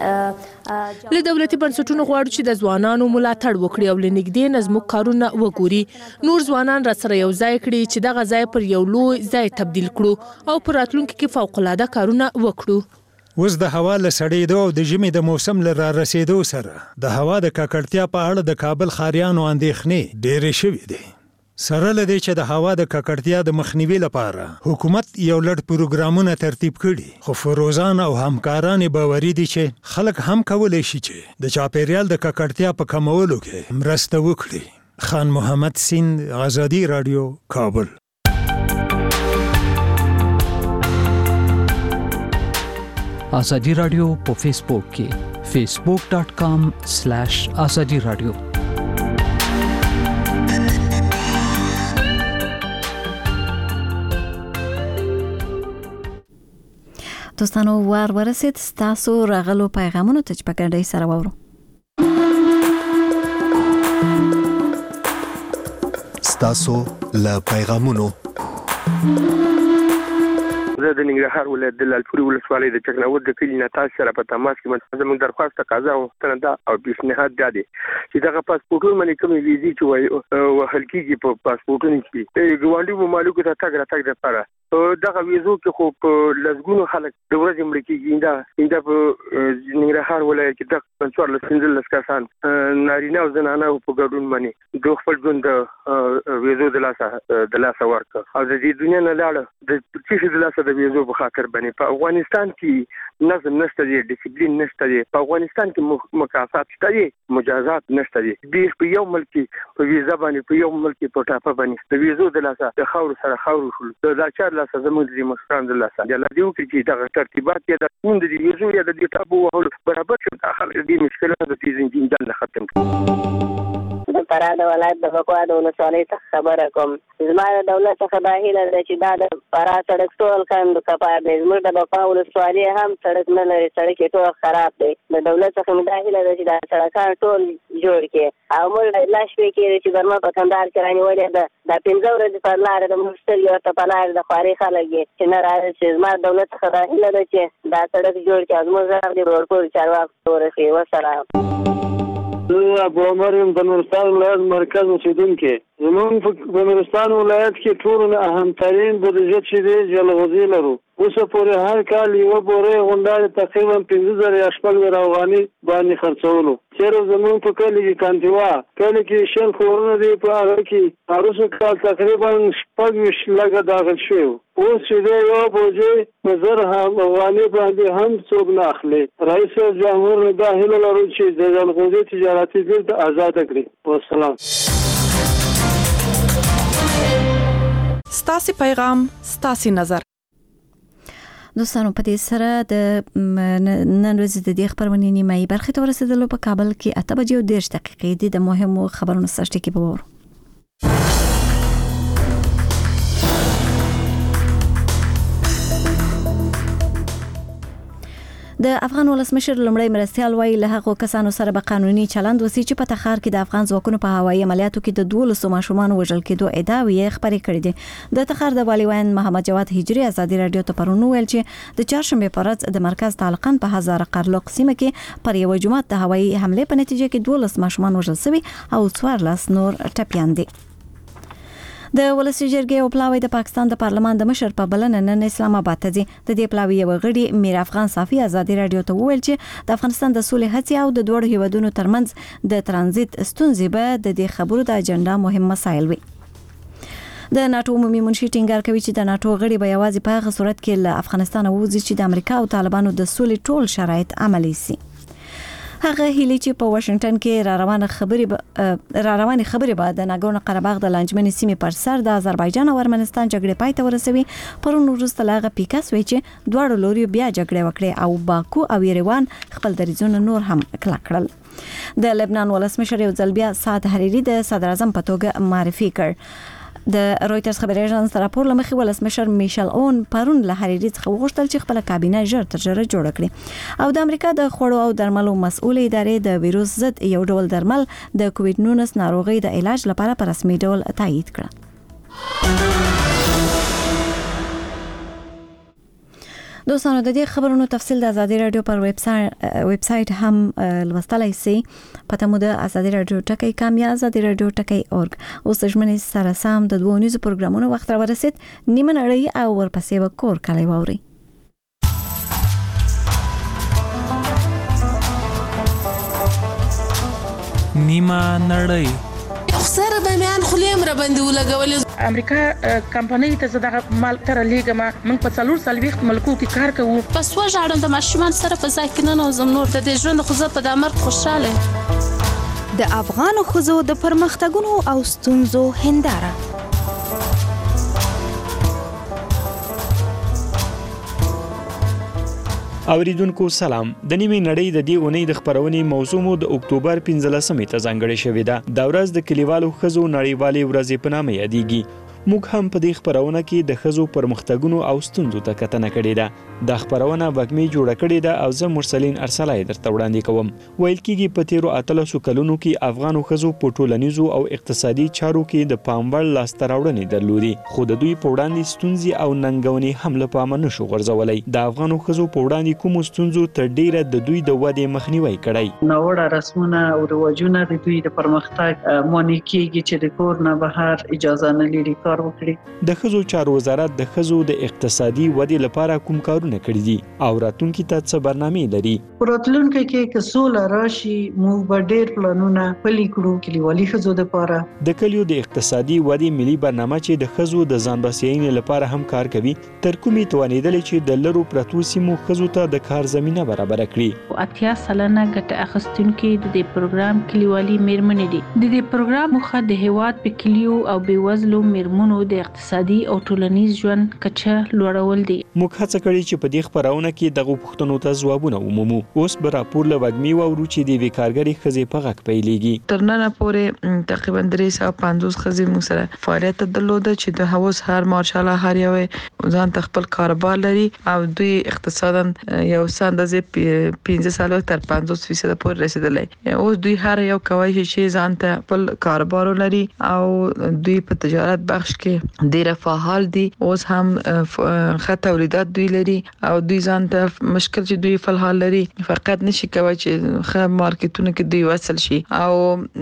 S26: له دولتي بنسټونو غواړو چې د ځوانانو ملاتړ وکړي او لنګدې نظمو کارونه وګوري. نور ځوانان را سره یو ځای کړي چې دغه ځای پر یو لوی ځای تبدیل کړو او پر راتلونکي کې فوق العاده کارونه وکړو.
S24: اوس د هوا له سړېدو او د ژمي د موسم له را رسېدو سره د هوا د ککړتیا په اړه د کابل ښاریانو اندېښنې ډېرې شوې دي. سره له دې چې د هوا د ککړتیا د مخنیوي لپاره حکومت یو لړ پروګرامونه ترتیب کړي، خو فروزان او همکاران باوري دي چې خلک هم کولی شي چې د چاپیریال د ککړتیا په کمولو کې مرسته وکړي. خان محمد سین، آزادي رادیو، کابل.
S9: آزادي رادیو په فیسبوک کې facebook.com/azadi radio.
S1: دوستانو وار ورسید ستاسو راغلو پیغامونو ته چې په ګډۍ سره واورو.
S7: ستاسو له پیغامونو
S30: زه د ننګرهار ولایت د لالپورې ولسوالۍ د چکناود د کلي نه تاسو سره په تماس کې زموږ درخواست تقاضا وکړه ده او پیشنهاد ده چې دغه پاسپورټونه باندې کومې ویزې چې وهل کېږي په پاسپورټونو کې ګاونډي ممالکو ته تګ راتګ لپاره دغه ویزو کې خو په لږونو خلک د ورځې مړه کېږي. دا په ننګرهار ولایت کې د 15 کسان نارینه او زنانه په ګډون باندې د خپل ژوند د ویزو د لاسه ورکړ او د دې دنیا نه لاړه د چې د لاسه د ویزو په خاطر باندې. په افغانستان کې نظم نشته دی، ډیسپلین نشته دی، په افغانستان کې مکافات شته دی، مجازات نشته دی. په یو ملک په ویزا باندې په یو ملک په ټاپه باندې د ویزو د لاسه د خاور سره خاور شول دا چار لاسه زموږ د مشران د لاسه د لدیو کې چې دغه ترتیبات یا د پوند د ویزو یا د ټاپو وهل برابر شو داخل دې مشکلات د تیزین جنجال ختم
S31: د فراه د ولایت د بکوا د ولسوالۍ څخه خبره کوم. زما د دولت څخه دا هیله ده چې دا د فراه سړک ټول کم د کپار دی. زموږ د بکوا ولسوالۍ هم سړک نه لري، سړک ټول خراب دی. د دولت څخه مې دا هیله ده چې دا سړکان ټول جوړ کړي او موږ لا شپې کې چې برما په کندهار کې رانیولې ده دا 15 ورځې پر لاره د موږ سترګې ورته په لاره د خوارې خلک چې نه راځي. چې زما دولت څخه دا هیله ده چې دا سړک جوړ کړي او زموږ غږ د ورپورې چارواکو ورسوي. وسلام.
S3: ابو عمر د نورستان ولایت مرکز اوسیدونکو زموږ په نورستان ولایت کې ټول اهمترین بودیجه چې دی جلغوزي لرو. اوس پورې هر کال یو بورې غونډه تقریبا 15,000 افغاني باندې خرڅولو. چیرې زموږ په کلی کې کانتیوا کلی کې شل خورونه دی په هغه کې هروسه کال تقریبا 15 لګه داخل شو. اوس چې دی یو بوجه نظر هم افغاني باندې هم څوک نه اخلي. رئیس جمهور دا هیله لرو چې د جلغوزي تجارتي بیرته آزاد کړي. والسلام.
S4: ستاسي پیغام ستاسي نظر.
S1: دوستانو په دې سره د نن ورځې د دې خبرونې نیمایي برخې ته ورسېدلو. په کابل کې 8:30 د مهمو خبرونو سرټکی په وور. د افغان ولسمشر لمړی مرستيال وایي له هغو کسانو سره به قانوني چلند وسی چې په تخار کې د افغان ځواکونو په هوایي عملیاتو کې د 12 ماشومان وژل کېدو ادعاوې خبرې کړې دي. د تخار د والي وین محمد جواد هجری ازادي رادیو ته پرون ویل چې د چهارشنبه پر ورځ د مرکز تعلقن په هزار قرلق سیمه کې پر یو جماعت د هوایي حمله په نتیجه کې 12 ماشومان وژل شوي او 14 نور ټپيان دي. د ولسی جرګې او پلاوی د پاکستان د پارلمان د مشر په بلنه نن اسلام آباد ته ځي. د دې پلاوی یو غړي میر افغان صافي ازادي رادیو ته وویل چې د افغانستان د سولې هڅې او د دوه هیوادونو ترمنځ د ترانزیت ستونزې به د دې خبرو د اجنډا مهم مسایل وي. د ناتو عمومي منشي ټینګار کوي چې د ناتو غړي به یوازې په هغه صورت کې له افغانستان ووځي چې د امریکا او طالبانو د سولې ټول شرایط عملي شي. هغه هیلي چې په واشنگټن کې را روانه خبرې بعد د ناګورنو قرهباغ د لانجمنې سیمې پر سر د آذربایجان او ارمنستان جګړې پای ته ورسوي. پرون وروسته لاغه پیکاس وی چې دواړو لوري بیا جګړه وکړي او باکو او یریوان خپل دریځونه نور هم کلک کړل. د لبنان ولسمشر یو ځل بیا سعد حریری د صدر اعظم په توګه معرفي کړ. د رويټرز خبري اژانس راپور لمخې ولسمشر میشل اون پرون له حریری څخه وغوښتل چې خپل کابینه ژر تر ژره جوړ کړي او د امریکا د خوړو او درملو مسؤل ادارې د ویروس ضد یو ډول درمل د کووډ-19 ناروغي د علاج لپاره په رسمي ډول تایید کړ. دوستانو د دې خبرونو تفصیل د آزادي رادیو پر ویب سټ هم لوستلای شئ. پته مو د آزادي رادیو ټکی کام یا آزادي رادیو ټکی اورګ. اوس ژمنې سره سم د دوه نیوز پروګرامونو وخت را ورسید. نیمه نړۍ او ورپسې وکور کلی ووري.
S5: نیمه نړۍ
S27: سره د میان خلیم را باندې ولګولې.
S6: امریکا کمپنۍ ته زړه مال تر لیګما موږ په 4 ملکو کې کار کوو.
S17: پس وژاړم د ماشومان سره په ځای کې نه نوزم نور د دې ژوند خو زه په دامر خوشاله.
S8: د افغان خزو د پرمختګونو او ستونزو هنداره.
S11: اوریدونکو سلام. د نیمه نړۍ د دې اونۍ د خبرونې موضوع مو د اکتوبر 15مې ته ځانګړې شوې ده. دا ورځ د کلیوالو خزو نړیوالې ورځې په نامه یادېږي. موږ هم په دې خبرونه کې د خزو پرمختګونو او ستونزو ته کتنه کړې ده. دا خبرونه وګمې جوړه کړې ده او زه مرسلین ارسلای درته وړاندې کوم. ویل کېږي په تیرو 13 کلونو کې افغانو خزو په ټولنیزو او اقتصادي چارو کې د پاموړ لاسته راوړنې درلودي، خو د دوی په وړاندې ستونزې او ننګونې هم له پامه نشو غورځولای. د افغانو خزو په وړاندې کوم ستونزو تر ډیره د دوی د ودې مخنیوي کړی.
S12: ناوړه رسمونه او رواجونه د دوی د پرمختګ مانع کیږي چې د کور نه بهر اجازه نه لري کار وکړي.
S11: د خزو چارو وزارت د خزو د اقتصادي ودې لپاره کوم کارونه کړی دي او راتلونکي ته څه برنامه لري؟
S12: راتلونکي کې کسوله راشي موږ به ډېر پلانونه پلي کړو کلیوالي خزو لپاره.
S11: د کلیو د اقتصادي ودې ملي برنامه چې د خزو د ځان بسیاینې لپاره هم کار کوي تر کومې توانیدل چې د لرو پرتو سیمو خزو ته د کار زمينه برابر کړي.
S27: 80 سلنه ګټه اخیستونکي د دې پروګرام کلیوالي میرمنې دي. د دې پروګرام مخه د هیواد په کلیو او بیوزلو میرمنو د اقتصادي او ټولنیز ژوند کچه لوړول دي.
S11: موږ هڅه کړې چې په دې خبرونه کې دغه پوښتنو ته ځوابونه ومومو. اوس به راپور له وګمې وورو چې د وکارګری خزې په غږ پیلېږي.
S13: تر نن پورې تقریبا 350 خزې موږ سره فعالیت درلوده چې د هوس هر مارشاله هر یو ځان خپل کاروبار لري او دوی اقتصادا یو اندازې 15 سال تر 50% پورې رسیدلی. اوس دوی هر یو کوي چې ځان ته خپل کاروبار لري او دوی په تجارت بخش بخش کې ډیر فعال دي. اوس هم ښه تولیدات دوی لري او دوی ځان ته مشکل چې دوی فعال لري فقط نشي کوي چې ښه مارکیټونه کې دوی وصل شي. او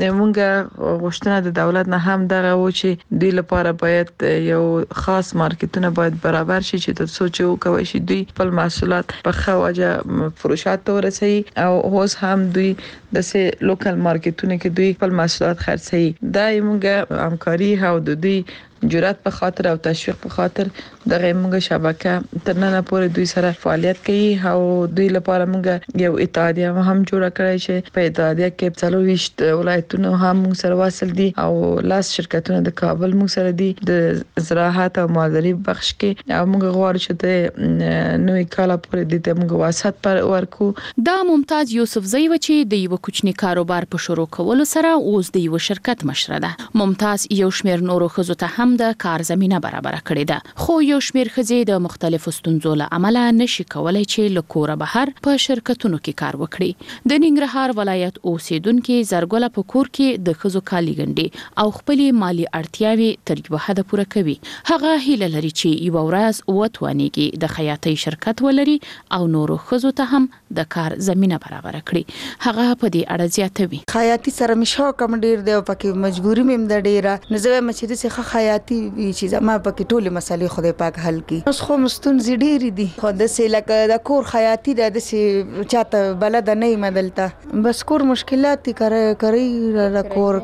S13: موږ غوښتنه د دولت نه هم دغه و چې دوی لپاره باید یو خاص مارکیټونه باید برابر شي چې د سوچ وکوي چې دوی خپل محصولات په ښه وجه فروشات ته ورسوي او اوس هم دوی د سه لوکل مارکیټونه کې دوی خپل محصولات خرڅوي. دا موږ همکاري او د دوی جرأت په خاطر او تشویق په خاطر دغه موږ شبکه ترننه پورې دوی سره فعالیت کوي او دوی لپاره موږ یو اتحادیه هم جوړ کړی چې په اتحادیه کې 24 ولایتونه هم موږ سره وصل دي او لاس شرکتونه د کابل موږ سره دي د زراعت او مالداري بخش کې او موږ غواړو چې د نوې کال پورې د موږ واسط پر ورکو.
S2: دا ممتاز یوسفزی و چې د یو کوچنی کاروبار په شروع کولو سره اوس د یو شرکت مشره ده. ممتاز یو شمېر نورو ښځو ته هم د کار زمينه برابر کړې ده، خو یو شمېر ښځې د مختلفو ستونزو له امله نشي کولای چې له کوره بهر په شرکتونو کې کار وکړي. د ننګرهار ولایت اوسیدونکو زرګله په کور کې د ښځو کالي ګنډي او خپل مالی اړتیاوي تر یو حد پوره کوي. هغه هیله لري چې یو ورځ وتوانیږي د خیاطۍ شرکت ولري او نورو ښځو ته هم د کار زمينه برابر کړي. هغه په دې اړه زیاتوي.
S10: خیاطي سره مشو کم ډیر دی او پکې مجبوري مم د ډیره نزوې مچې د څخه خیاطي چې زما پکې ټوله مسالې خدای پاک حل کړي. اوس خو مستونزې ډېرې دي خو د سې لکه د کور خیاطي د سې چاته بلد نه مدلته بس کور مشکلات کوي د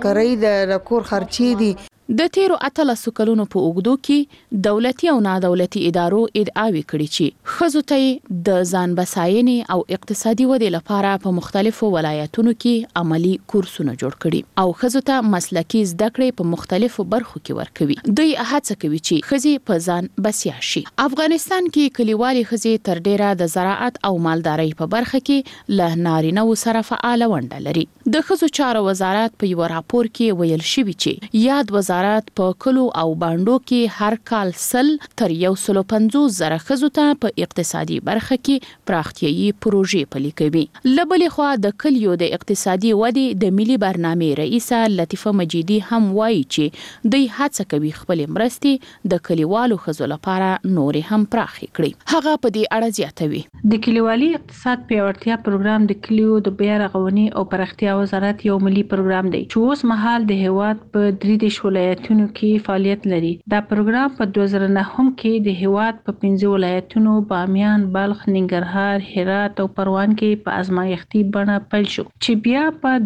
S10: کور خرچي دي.
S2: د تیرو 18 کلونو په اوږدو کې دولتي او نادولتي ادارو ادعاوي کړي چې ښځو ته د ځان بساینې او اقتصادي ودې لپاره په مختلفو ولایتونو کې عملی کورسونه جوړ کړي او ښځو ته مسلکي زده کړې په مختلفو برخو کې ورکوي. دوی هڅه کوي چې ښځې په ځان بسیا شي. افغانستان کې کلیوالي ښځې تر ډیره د زراعت او مالدارۍ په برخه کې له نارینه‌و سره فعال ونډه لري. د ښځو چارو وزارت په یو راپور کې ویل شوی چې یاد وزارت په کلو او باندو کې هر کال 100 تر 150 زره ښځو ته په اقتصادي برخه کې پراختیايي پروژې پلي کوي. لبلې خوا د کلیو د اقتصادي ودې د ملي برنامې رئیسه لطیفه مجیدي هم وایي چې دوی هڅه کوي خپل مرستې د کلیوالو ښځو لپاره نورې هم پراخې کړي. هغه په دې اړه زیاتوي.
S27: د کلیوالي اقتصاد پیاوړتیا پروګرام د کلیو د بیا رغونې او پراختیا وزارت یو ملي پروګرام دی چې اوس مهال د هیواد په 3 ولایتونو کې فعالیت لري. دا پروګرام په 2009 کې د هیواد په 15 ولایتونو بامیان، بلخ، ننګرهار، هرات او پروان کې په ازمایښتي بڼه پیل شو چې بیا په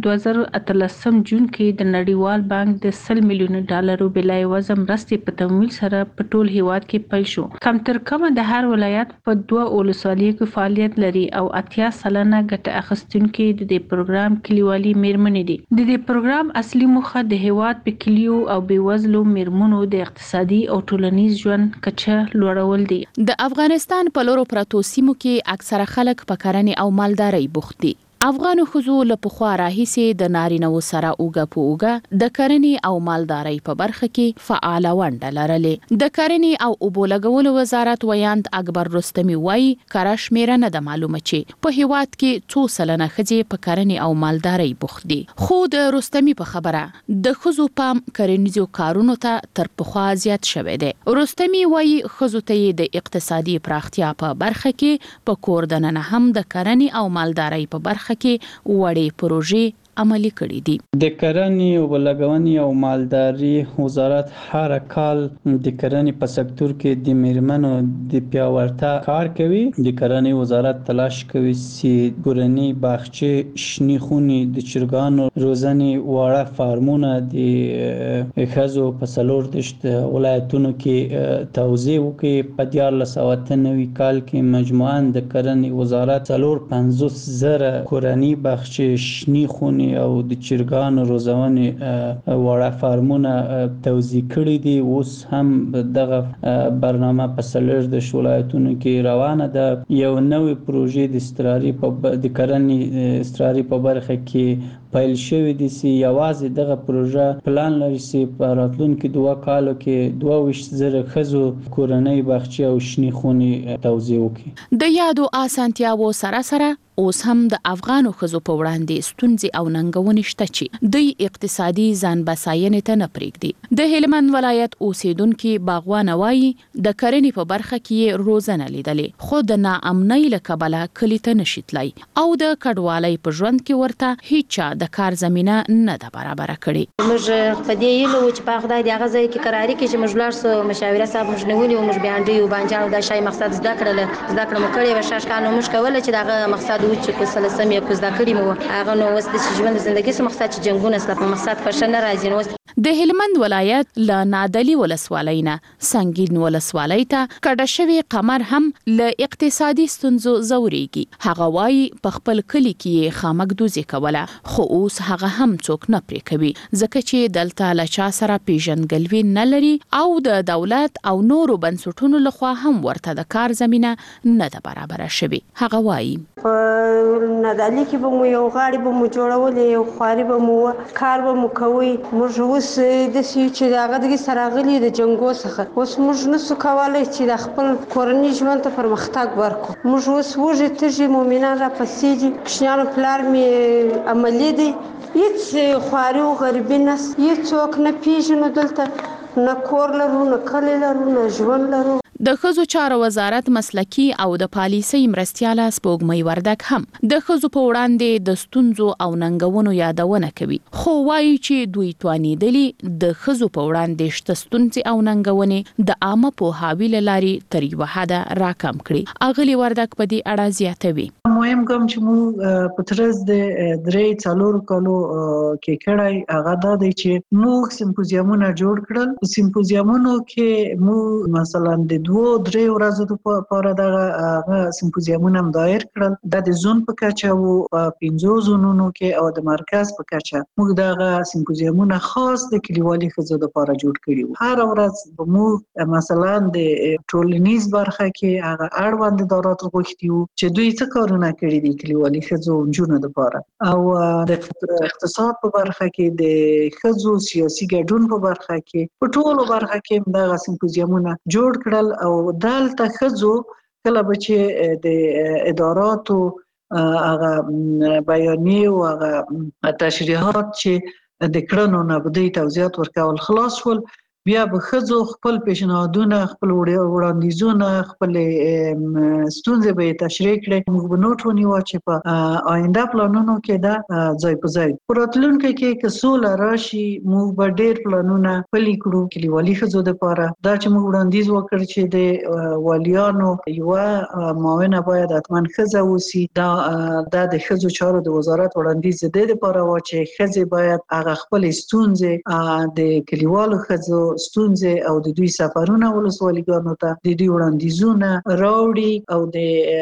S27: 2013 جون کې د نړیوال بانک د 100 میلیون ډالرو بلای وزن مرستې په تمویل سره په ټول هیواد کې پیل شو. کم تر کمه د هر ولایت په 2 ولسوالیو کې فعالیت لري او 80 سلنه ګټه اخیستونکو د دې پروګرام کلیوالي میرمنې دي. د دې پروګرام اصلي موخه د هیواد په کلیو او بیوزلو میرمنو د اقتصادي او ټولنیز ژوند کچه لوړول دي.
S2: د افغانستان په لورو پراتو سیمو کې اکثره خلک په کرنې او مالدارۍ بوخت دي. افغانو ښځو له پخوا راهیسې د نارینه‌و سره اوږه په اوږه د کرنې او مالدارۍ په برخه کې فعال ونډه لرلې. د کرنې او اوبو لګولو وزارت ویاند اکبر رستمی وایي کره شمیره نه ده معلومه چې په هیواد کې څو سلنه ښځې په کرنې او مالدارۍ بوخت دي. خو د رستمی په خبره د ښځو پام کرنیزو کارونو ته تر پخوا زیات شوی دی. رستمی وایي ښځو ته د اقتصادي پراختیا په برخه کې په کور دننه هم د کرنې او مالدارۍ په برخه کې وړې پروژې عملي کړي دي.
S14: د کرنې او لګونې او مالداري وزارت هر کال د کرنې په سکتور کې د میرمنو د پیاوړتیا کار کوي. د کرنې وزارت تلاش کوي چې کورنۍ باغچې، شنې خونې، د چرګانو روزنې واړه فارمونه د ښځو په 14 ولایتونو کې توزیع وکړي. په 2093 کال کې مجموعاً د کرنې وزارت 450 زره کورنۍ باغچې، شنې خونې او د چرګانو روزنې واړه فارمونه توزیع کړي دي. اوس هم دغه برنامه په 14 ولایتونو کې روانه ده. یو نوې پروژې د استراري د کرنې استراري په برخه کې پیل شوې دي چې یوازې دغه پروژه پلان لري چې په راتلونکو 2 کالو کې 22 زره ښځو کورنۍ باغچې او شنې خونې توزیع وکړي.
S2: د یادو اسانتیاوو سره سره اوس هم د افغانو ښځو په وړاندې ستونزې او ننګونې شته چې دوی اقتصادي ځان بساینې ته نه پرېږدي. د هلمند ولایت اوسیدونکي باغوانه وایي د کرنې په برخه کې روزنه لیدلې، خو د ناامنۍ له کبله کلي ته نشي تللی او د کډوالۍ په ژوند کې ورته هیچا د کار زمینه نه ده برابره کړې.
S15: موږ په دې یلو چې په خدای دی هغه ځای کې قراري کې چې موږ لاړ سو مشاوره صاحب موږ نیولې او موږ بیان دی بانجانو د شای مقصد زده کړم کړې و شاشکانو موږ کوله چې دغه مقصد و چې کو سلسم یې کو زده کړی مو هغه نو وس د ژوند زندگی سم مقصد چې جنگونه سره په مقصد فرشن راځي. نو
S2: د هلمند ولایت له نادلی ولسوالۍ نه سنگین ولسوالۍ ته کډه شوی قمر هم له اقتصادي ستونزو زوريږي. هغه وایي په خپل کلی کې خامګدوزي کوله، خو اوس هغه هم څوک نه پرې کوي ځکه چې دلته له چا سره پیژنګلوي نه لري او د دولت او نورو بنسټونو لخوا هم ورته د کار زمينه نه ده برابره شوی. هغه وایي
S15: په نادلی کې به مو یو غاړي به مو جوړولې یو خواري به مو کار به مو کوي. موږ اوس د سی چې دغه د سراغلي د جنگو څخه اوس موږ نسو کولای چې د خپل کورنۍ ژوند ته پرمختګ ورکړو. موږ اوس وږي تږي مومنان را پسې دي، کښنیانو پلار مې عملي دي، هیڅ خواري او غریبي نس هیڅوک نه پیژنو، دلته نه کور لرو نه کلی لرو نه ژوند لرو.
S2: د ښځو چارو وزارت مسلکي او د پالیسۍ مرستیاله سپوږمۍ وردګ هم د ښځو په وړاندې د ستونزو او ننګونو یادونه کوي، خو وایي چې دوی توانیدلي د ښځو په وړاندې شته ستونزې او ننګونې د عامه پوهاوي له لارې تر یوه حده راکم کړي. اغلې وردګ په دې اړه زیاتوي.
S12: مهم ګام چې موږ په ترڅ د 3-4 کالو کې کړای هغه دا دی چې موږ سمپوزیمونه جوړ کړل. په سمپوزیمونو کې موږ مثلا د 2-3 ورځو لپاره دغه سمپوزیمونه دایر کړل. د زون په کچه او 15 زونونو کې او د مرکز په کچه موږ دغه سمپوزیمونه خاص د کلیوالي ښځو لپاره جوړ کړي. هر ورځ موږ مثلا د ټولنیز برخه کې هغه اړوند ادارات غوښتي چې دوی څه کارونه کړي دي کلیوالي ښځو جنونو لپاره، او د اقتصاد په برخه کې د ښځو سیاسي ګډون په برخه کې په ټولو برخه کې دغه سمپوزیمونه جوړ کړل. او دلته ښځو کله به چې د اداراتو هغه بیانیې او هغه تشریحات چې د کړنو نه به دوی توضیحات ورکول خلاص شول، بیا به ښځو خپل پیشنهادونه خپل وړاندیزونه خپل ستونزې به تشریح کړي. موږ به نوټ ونیو چې په آینده پلانونو کې دا ځای په ځای په راتلونکي کې که سوله راشي موږ به ډېر پلانونه پلي کړو کلیوالي ښځو لپاره. دا چې موږ وړاندیز وکړ چې د والیانو یوه معاونه باید حتما ښځه اوسي، دا د ښځو چارو د وزارت وړاندیز د دې لپاره و چې ښځې باید هغه خپل ستونزې د کلیوالو ښځو ستونزې او د دوی سفرونه ولسوالیګانو ته د دوی وړاندیزونه راوړي او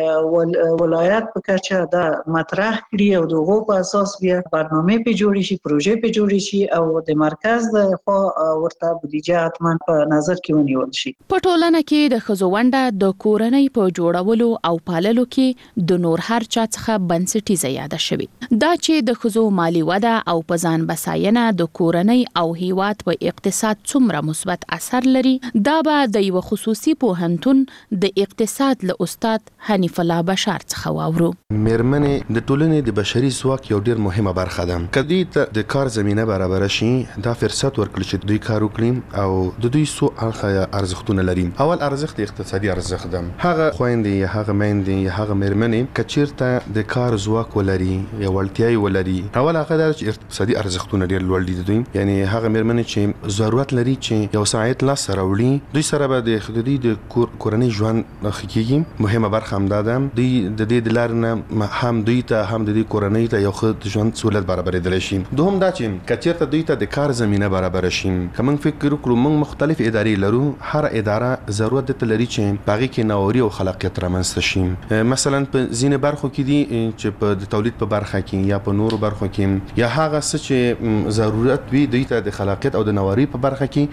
S12: د ولایت په کچه دا مطرح کړي او دغه په اساس بیا برنامه په جوړ شي، پروژې په جوړ شي او د مرکز د خوا ورته بودیجه حتما په نظر کې ونیول شي.
S2: په ټولنه کې د ښځو ونډه د کورنۍ په جوړولو او پاللو کې د نور هر چا څخه بنسټیزه یاده شوې. دا چې د ښځو مالی وده او په ځان بساینه د کورنۍ او هیواد په اقتصاد څومره مثبت اثر لري، دا به د یو خصوصي پوهنتون د اقتصاد له استاد حنیف الله بشار څخه واورو.
S16: میرمنې د ټولنې د بشري ځواک یو ډېر مهمه برخه ده. کدی ته د کار زمينه برابر شي دا فرصت ورکړي چې دوی کار وکړي او د دوی سو ارزښتونه لري. اول ارزښت اقتصادي ارزښت ده. هغه خويندې هغه میندې هغه میرمنې کچیرته د کار ځواک ولري یا وړتیاي ولري، اول هغه د اقتصادي ارزښتونه ډېر لوړ دي دوی، یعنی هغه میرمنې چې ضرورت لري چې یو ساعت لا سره وړي دوی سره به د خدای د کورنۍ ژوند خکېږي. مهمه برخه هم ده دوی د دې د لار نه هم دوی ته هم د دې کورنۍ ته یو ښه ژوند سہولت برابرېدلی شي. دوهم دا چې کچیرته دوی ته د کار زمینه برابر شي. که موږ فکر وکړو موږ مختلف ادارې لرو، هر اداره ضرورت ته لري چې باغې کې نووري او خلاقیت رامنځته شي. مثلا په ځینې برخو کې دي چې په د تولید په برخه کې یا په نورو برخو کې یا هغه څه چې ضرورت وي دوی ته د خلاقیت او د نووري په برخه کې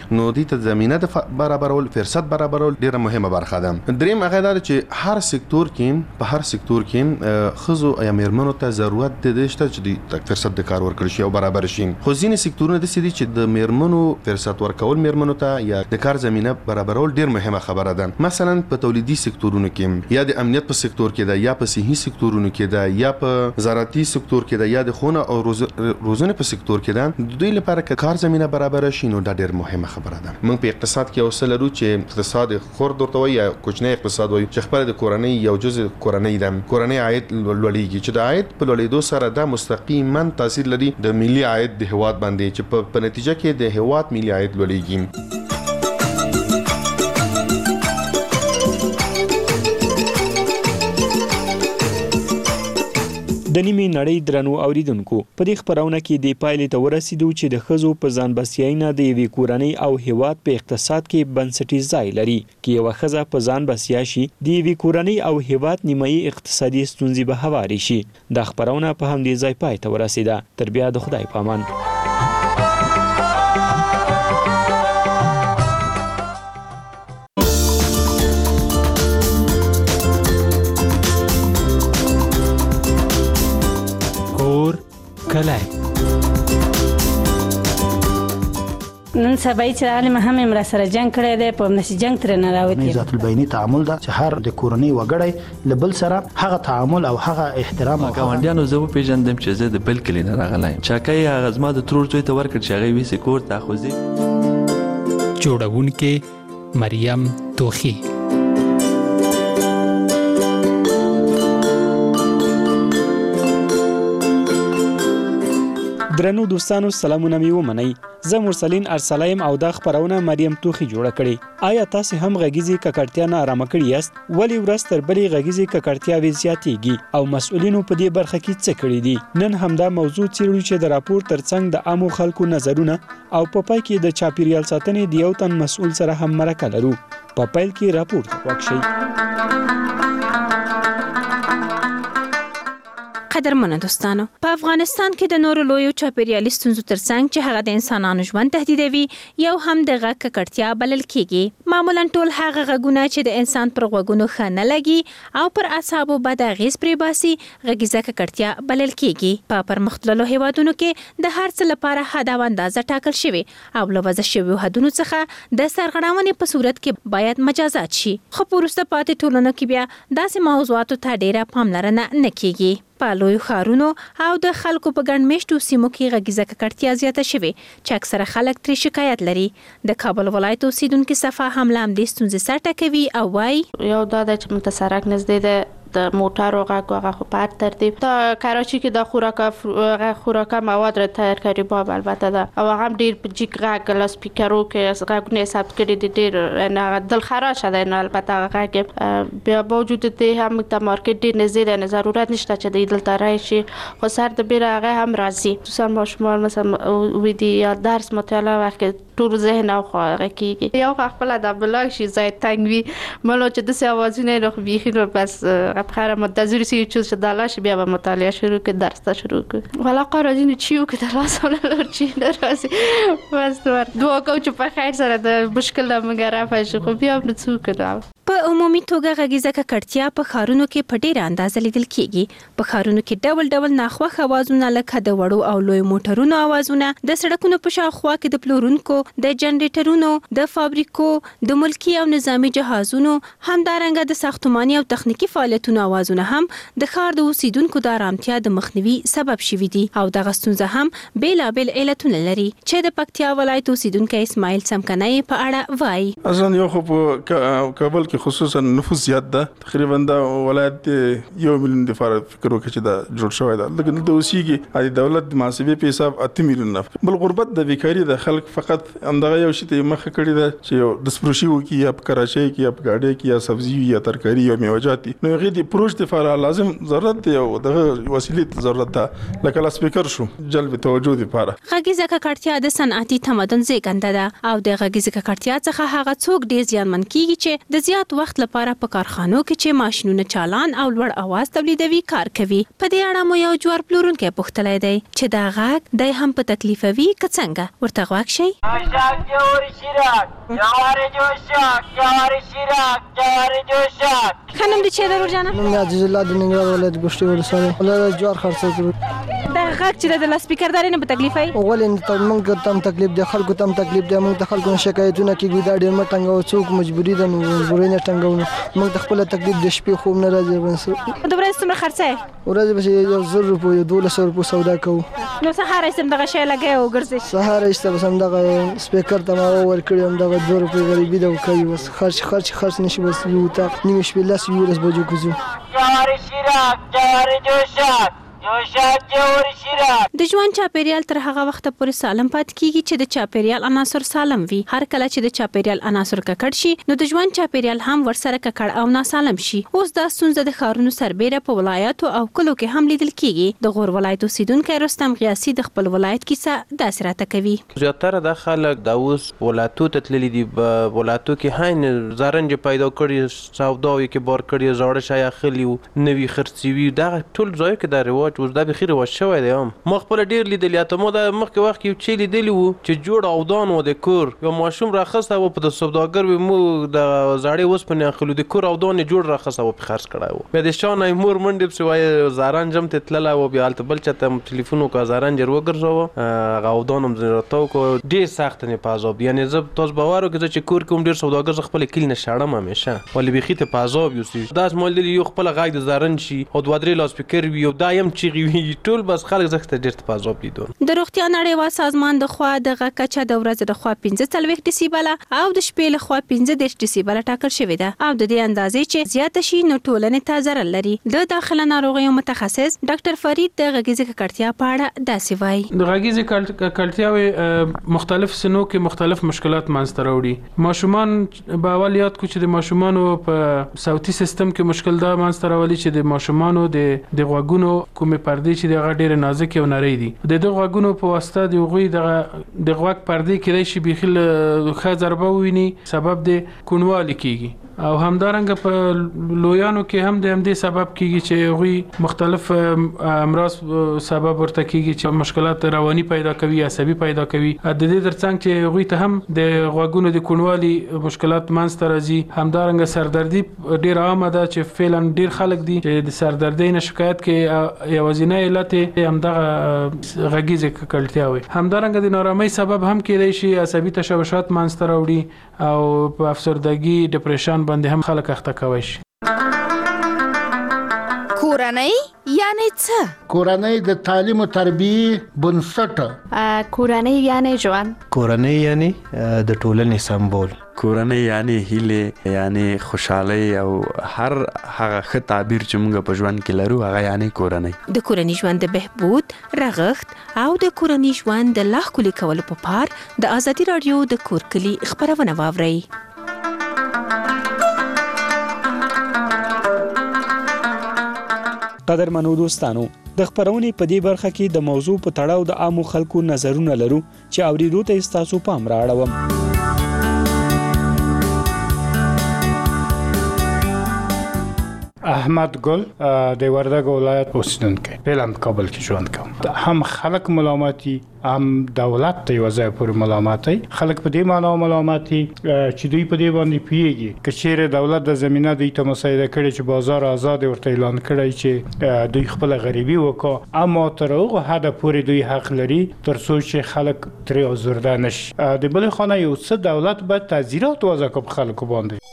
S16: نو دې ته زمينه د برابرول فرصت برابرول ډیره مهمه برخه ده. دریم هغه دا چې هر سکتور کې خزو یا میرمنو ته ضرورت د شته چې د فرصت د کار ورکړ شي او برابر شي. خو ځینې سکتورونه د سړي چې د میرمنو فرصت ورکول میرمنو ته یا د کار زمينه برابرول ډیر مهمه خبره ده. مثلا په تولیدي سکتورونو کې یا د امنیت په سکتور کې ده یا په صحي سکتورونو کې ده یا په زراعتي سکتور کې ده یا د خونه او روزنه په سکتور کې ده. د دوی لپاره کار زمينه برابر شي نو دا ډیر مهمه خبره ده. موږ په اقتصاد کې اوسه لرو چې اقتصاد خرد ورته وي یا کوچنی اقتصاد وي چې خپل د کورنۍ یو جزء کورنۍ ده. کورنۍ عاید لوړیږي چې د عاید په لوړېدو سره دا مستقیما تاثیر لري د ملي عاید د هیواد باندې چې په نتیجه کې د هیواد ملي عاید لوړیږي.
S11: د نیمې نړۍ درنو اوریدونکو په دې خبرونه کې د پایلې ته ورسېدو چې د ښځو په ځان بسیاینه د یوې کورنۍ او هیواد په اقتصاد کې بنسټیز ځای لري. که یوه ښځه په ځان بسیا شي د یوې کورنۍ او هیواد نیمایي اقتصادي ستونزې به هوارې شي. دا خبرونه په همدې ځای پای ته ورسېده. تر بیا د خدای په امان.
S18: نن سبا چې عالم هم امر سره جنگ کړی دی په نشي جنگ تر نه راوتی.
S19: ذات البینی تعامل دا چې هر د کورنۍ وګړی لبل سره هغه تعامل او هغه احترام او
S20: ګاونډیانو زه پیژندم چې زه د بل کلی نه راغلایم. چاکای هغه زما د ترور زوی ته ورکړ چې هغه ویسې کور ته خوځي.
S5: جوړونکې مریم توخی. درنو دوستانو سلامونه مې ومنئ. زه مرسلین ارسلایم او دا خبرونه مریم توخی جوړه کړې. آیا تاسو هم غږیزي ککړتیا نه آرامه کړی یاست؟ ولی ورځ تر بلې غږیزي ککړتیاوې زیاتېږي او مسؤلینو په دې برخه کې څه کړي دي؟ نن همدا موضوع څیړو چې د راپور ترڅنګ د عامو خلکو نظرونه او په پای کې د چاپیریال ساتنې د یو تن مسؤل سره هم مرکه لرو. په پیل کې راپور ته غوږ شئ.
S21: قدرمنو دوستانو، په افغانستان کې د نورو لویو چاپیریالي ستونزو ترڅنګ چې هغه د انسانانو ژوند تهدیدوي یو هم د غږ ککړتیا بلل کیږي. معمولا ټول هغه غږونه چې د انسان پر غوږونو ښه نه لګي او پر اعصابو بد اغېز پرې باسي غږیزه ککړتیا بلل کیږي. په پرمختللو هیوادونو کې د هر څه لپاره حد او اندازه ټاکل شوی او له وضع شویو حدونو څخه د سرغړونې په صورت کې باید مجازات شي. خو په وروسته پاتې ټولنو کې بیا داسې موضوعاتو ته ډیره پاملرنه نه کیږي. په لویو ښارونو او د خلکو په ګڼ مېشتو سیمو کې غږیزه ککړتیا زیاته شوې چې اکثره خلک ترې شکایت لري. د کابل ولایت اوسیدونکي صفا هم له همدې ستونزې سر ټکوي او وایي
S27: یو دا ده چې موږ ته سړک نږدې ده، د موټرو غږ هغه خو په هر ترتیب تا کراچي کې د خوراکه مواد را تیار کړي باب البته ده او هغه هم ډیر په جګ غږ له سپیکرو کې غږونه ثبت کړي دي، ډیر نه دلخراشه ده. نه البته هغه غږ بیا باوجود دې هم ته مارکیټ ډیر نږدې ده، نه ضرورت نشته چې د دلته راشي، خو سر د بیره هغه هم راځي. خصوصا ماشومان مثلا ویدي یا درس مطالعه وخت ټول ذهن او خواږه کیږي. یو خپل د بلاک شي ځای تنګ وي ملو چې د سیاوازونه نو بيخي نو بس بخره منتظر سي چې دالاش بیا به مطالعه شروع کې درس ته شروع کړ. ولا قراجین چیو کې دلاس ولا لرچی راځي بس دوه کو چې په خیر سره د مشکل مګرا فش خو بیا نو څوک دا.
S21: په عمومي توګه غږیزه ککړتیا په ښارونو کې په ډېره اندازه لیدل کیږي. په ښارونو کې ډول ډول ناخوښ اوازونه لکه د وړو او لوی موټرونو اوازونه، د سړکونو په شاوخوا کې د پلورونکو، د جنریټرونو، د فابریکو، د ملکی او نظامی جهازونو، همدارنګه د ساختماني او تخنیکی فعالیتونو اوازونه هم د ښار د اوسیدونکو د آرامتیا د مخنیوي سبب شوي دي او دغه ستونزه هم بیلابیل علتونه لري چې د پکتیا ولایت اوسیدونکی اسماعیل سمکنی په اړه وایي.
S22: اصلا یو خو په کابل خصوصا نفوس زیات ده، تقریبا دا ولایت 1 میلیون د فار فکر وکړي چې دا جوړ شوی ده، لکه د اوسېږي د دولت د محاسبې په حساب 8 میلیون نه. بل غربت د بیکاری د خلک فقط اندغه یو شی ته مخه کړی ده چې یو د سپروشي وکي یا په کراچۍ کې یا په گاډي کې یا سبزی یا ترکاری یا میوجات نو هغه د پروژ د فار لازم ضرورت دی او دغه وسیلې ضرورت ده لکه لاسپیکر شو جلب توجه لپاره.
S21: غږیزه ککړتیا د صنعتي تمدن زیږنده ده او د غږیزه ککړتیا څخه هغه څوک ډیر زیانمن کیږي چې د زیات وخت لپاره په کارخانو کې چې ماشينونه چالان او لوړ اواز تولیدوي کار کوي. په دې اړه مو یو جوړ پلورونکی پوښتلی دی چې دا غږ دای هم په تکلیفوي که څنګه؟ ورته غوږ شئ.
S3: جوشک جوری شیرک جواری جوشک جواری شیرک جواری جوشک.
S21: خانم د چه درور جانم؟
S7: من عزیز الله د ننګرهار ولایت ګوشتې ولسوالۍ ولایت جوار خرڅ کړو.
S21: دا غږ چې د لاسپیکر داري نه په تکلیف ای
S7: ولې موږ ته تکلیف دی خلکو ته تکلیف دی موږ ته خلکو شکایتونه کوي دا ډېر مټنګ او څوک مجبوری ده نو مجبورې نه ټنګو موږ ته خپل تکلیف د شپې خوب نه راځي ونس
S21: د ورځې څومره خرڅه
S7: ورځ به 1000 روپۍ 1200 روپۍ سودا کوو
S21: نو سهار یې سم دغه شی لګي او ګرځي
S7: سهار یې سم دغه سپیکر ته ما ور کړی هم دغه 2 روپۍ غریبي دا کوي بس خرچ نشي بس یو تا نیمه شپې لاس یو ورځ بجو کوزو
S3: جواری شیرک جواری جوشک
S21: د ژوند چاپیریال تر هغه وخت پورې سالم پاتې کیږي چې د چاپیریال عناصر سالم وي. هر کله چې د چاپیریال عناصر ککړ شي نو د ژوند چاپیریال هم ورسره ککړ او ناسالم شي. اوس دا ستونزه د ښارونو سربېره په ولایاتو او کلو کې هم لیدل کیږي. د غور ولایت اوسیدونکي رستم غیاسي د خپل ولایت کیسه داسې راته کوي.
S9: زیاتره د خلک د اوس ولایتو ته تللي دي ولایتو کې هاین زرنج پیدا کړي سوداوي کې بار کړي زاړه شای اخلي نوي خرڅوي دا ټول ځای کې د رواج اوس دا بخیر وشوي دی ما خپل ډیر لیدلی ته مو د مخکې وخت کې چې لیدلی وو چې جوړ او دان و د کور یو ماشوم راخسته و په د سوداګر مو د زاړې وسپنې اخلو د کور او دان جوړ راخسته و په خرڅ کړای و بیا د شان مور منډې سوای زارانجم ته تللا و بیا البته بل چته ټلیفون کو زارانجر وګرځاو او دانم زرتاو کو ډیر سخت نه پازاب یعنی زب تاسو باور وکړئ چې کور کوم ډیر سوداګر خپل کلی نه شاړم همیشه ولې بخې ته پازاب یوسي داس مول دی یو خپل غاګ د زارنج شي او دوه درې لاس فکر وي او دایم چی ټول بس خلک زخته ډیر تپازاب لیدو.
S21: د روغتیا نړیوال سازمان د خوا د غکچا د ورځې د خوا 15 ډیسیبل او د شپې له خوا 15 ډیسیبل ټاکل شوی ده او د دې اندازې چې زیات شي نو ټولنې ته ضرر لري. د داخله ناروغیو متخصص ډاکټر فرید د غږیزې ککړتیا په اړه داسې وایي.
S23: د غږیزې ککړتیا مختلف سنو کې مختلف مشکلات منځته راوړي. ماشومان په اول یاد کو چې د ماشومانو په صوتي سیستم کې مشکل دا منځته راولي چې د ماشومانو د غوږونو کومه پردې چې دغه ډېر نازک او نری دي د دغه غوږونو په واسطه د غوي د غوږ پردې کې د شي بخیل ښه ضربه ویني سبب د کونوالي کیږي او همدارنګه په لویانو کې هم د همدې سبب کیږي چې غوي مختلف امراض سبب ورته کیږي چې مشکلات رواني پیدا کوي عصبي پیدا کوي د دې ترڅنګ چې غوي ته هم د غوږونو د کونوالي مشکلات منځته راځي همدارنګه سردردي ډېر عامه ده چې فعلا ډېر خلک دي چې د سردردي نه شکایت کوي یوازینی علت همدغه غږیزې ککړتیا وي. همدارنګه د نارامۍ سبب هم کېدای شي عصبي تشوشات منځته راوړي او په افسردګي ډیپریشن باندې هم خلک اخته کوي شي.
S8: کورنۍ یعنی څه؟
S19: کورنۍ د تعلیم او تربیه بنسټ.
S8: کورنۍ یعنی ژوند.
S24: کورنۍ یعنی د ټولنې سمبول.
S20: کورنۍ یعنی هیله یعنی خوشحالي او هر هغه ښه تعبیر چې موږ په ژوند کې لرو هغه یعنی کورنۍ.
S21: د کورنۍ ژوند د بهبود رغښت او د کورنۍ ژوند د لا ښکلي کولو په پار د ازادي رادیو د کور کلی خبرونه واورئ.
S5: قدرمنو دوستانو د خبرونې په دې برخه کې د موضوع په تړاو د عامو خلکو نظرونه لرو چې اوریدو ته تاسو پام راړوم.
S25: احمد ګل د وردګ ولایت اوسیدونکی فعلا په کابل کې ژوند کوم. هم خلک ملامتي هم دولت ته یو ځای پورې ملامتي خلک په دې معنی ملامتي چې دوی په دې باندې پیږي چې چیرې دولت د زمينه دوی ته مساعده کړي چې بازار آزاد ورته اعلان کړي چې دوی خپل غریبي وکړي اما تر هغه حد پورې دوی حق لري تر څو چې خلک ترې آزرده نشي. د بل خانه یو څه دولت باید تعزیرات وضع کړي خلکو باندې.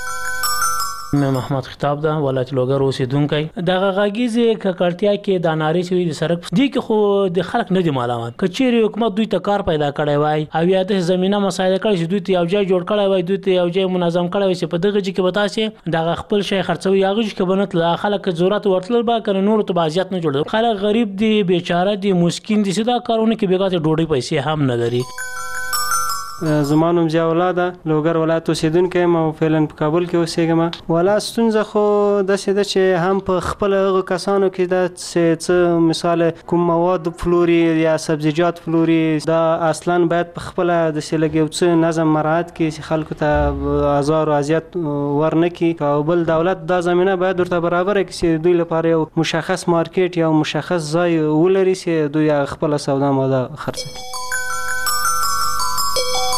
S26: محمد خطاب ده ولایت لوګر اوسیدونکی دغه غږیزې ککړتیا کې د ناری شوی د سړک دی کې خو د خلک نه دی معلومات کچېری حکومت دوی ته کار پیدا کړی وای او یا د زمينه مسایل کړی چې دوی ته یو ځای جوړ کړی وای دوی ته یو ځای منظم کړی وای چې په دغه ځای کې وتاسي دغه خپل شي خرڅوي هغه چې بنت لا خلک ضرورت ورتل با کنه نور ته بازیات نه جوړ خلک غریب دي بیچاره دي مسکین دي سدا کارونه کې بیګاته ډوډۍ پیسې هم نه لري.
S28: زمانوم ضیاء الله ده لوګر ولایت اوسیدونکی ما فعلا په کابل کې اوسېږم. ولا ستونزه خو د سده چې هم په خپل هغه کسانو کې د څه مثال کوم مواد فلوري یا سبزیجات فلوري دا اصلا باید په خپل د سلګي او څه نظم مراعات کې خلکو ته آزار او اذیت ورنکي او بل دولت دا زمينه باید ورته برابر کړي چې دوی لپاره یو مشخص مارکیټ یا مشخص ځای ولري چې دوی خپل سودا ماده خرڅوي.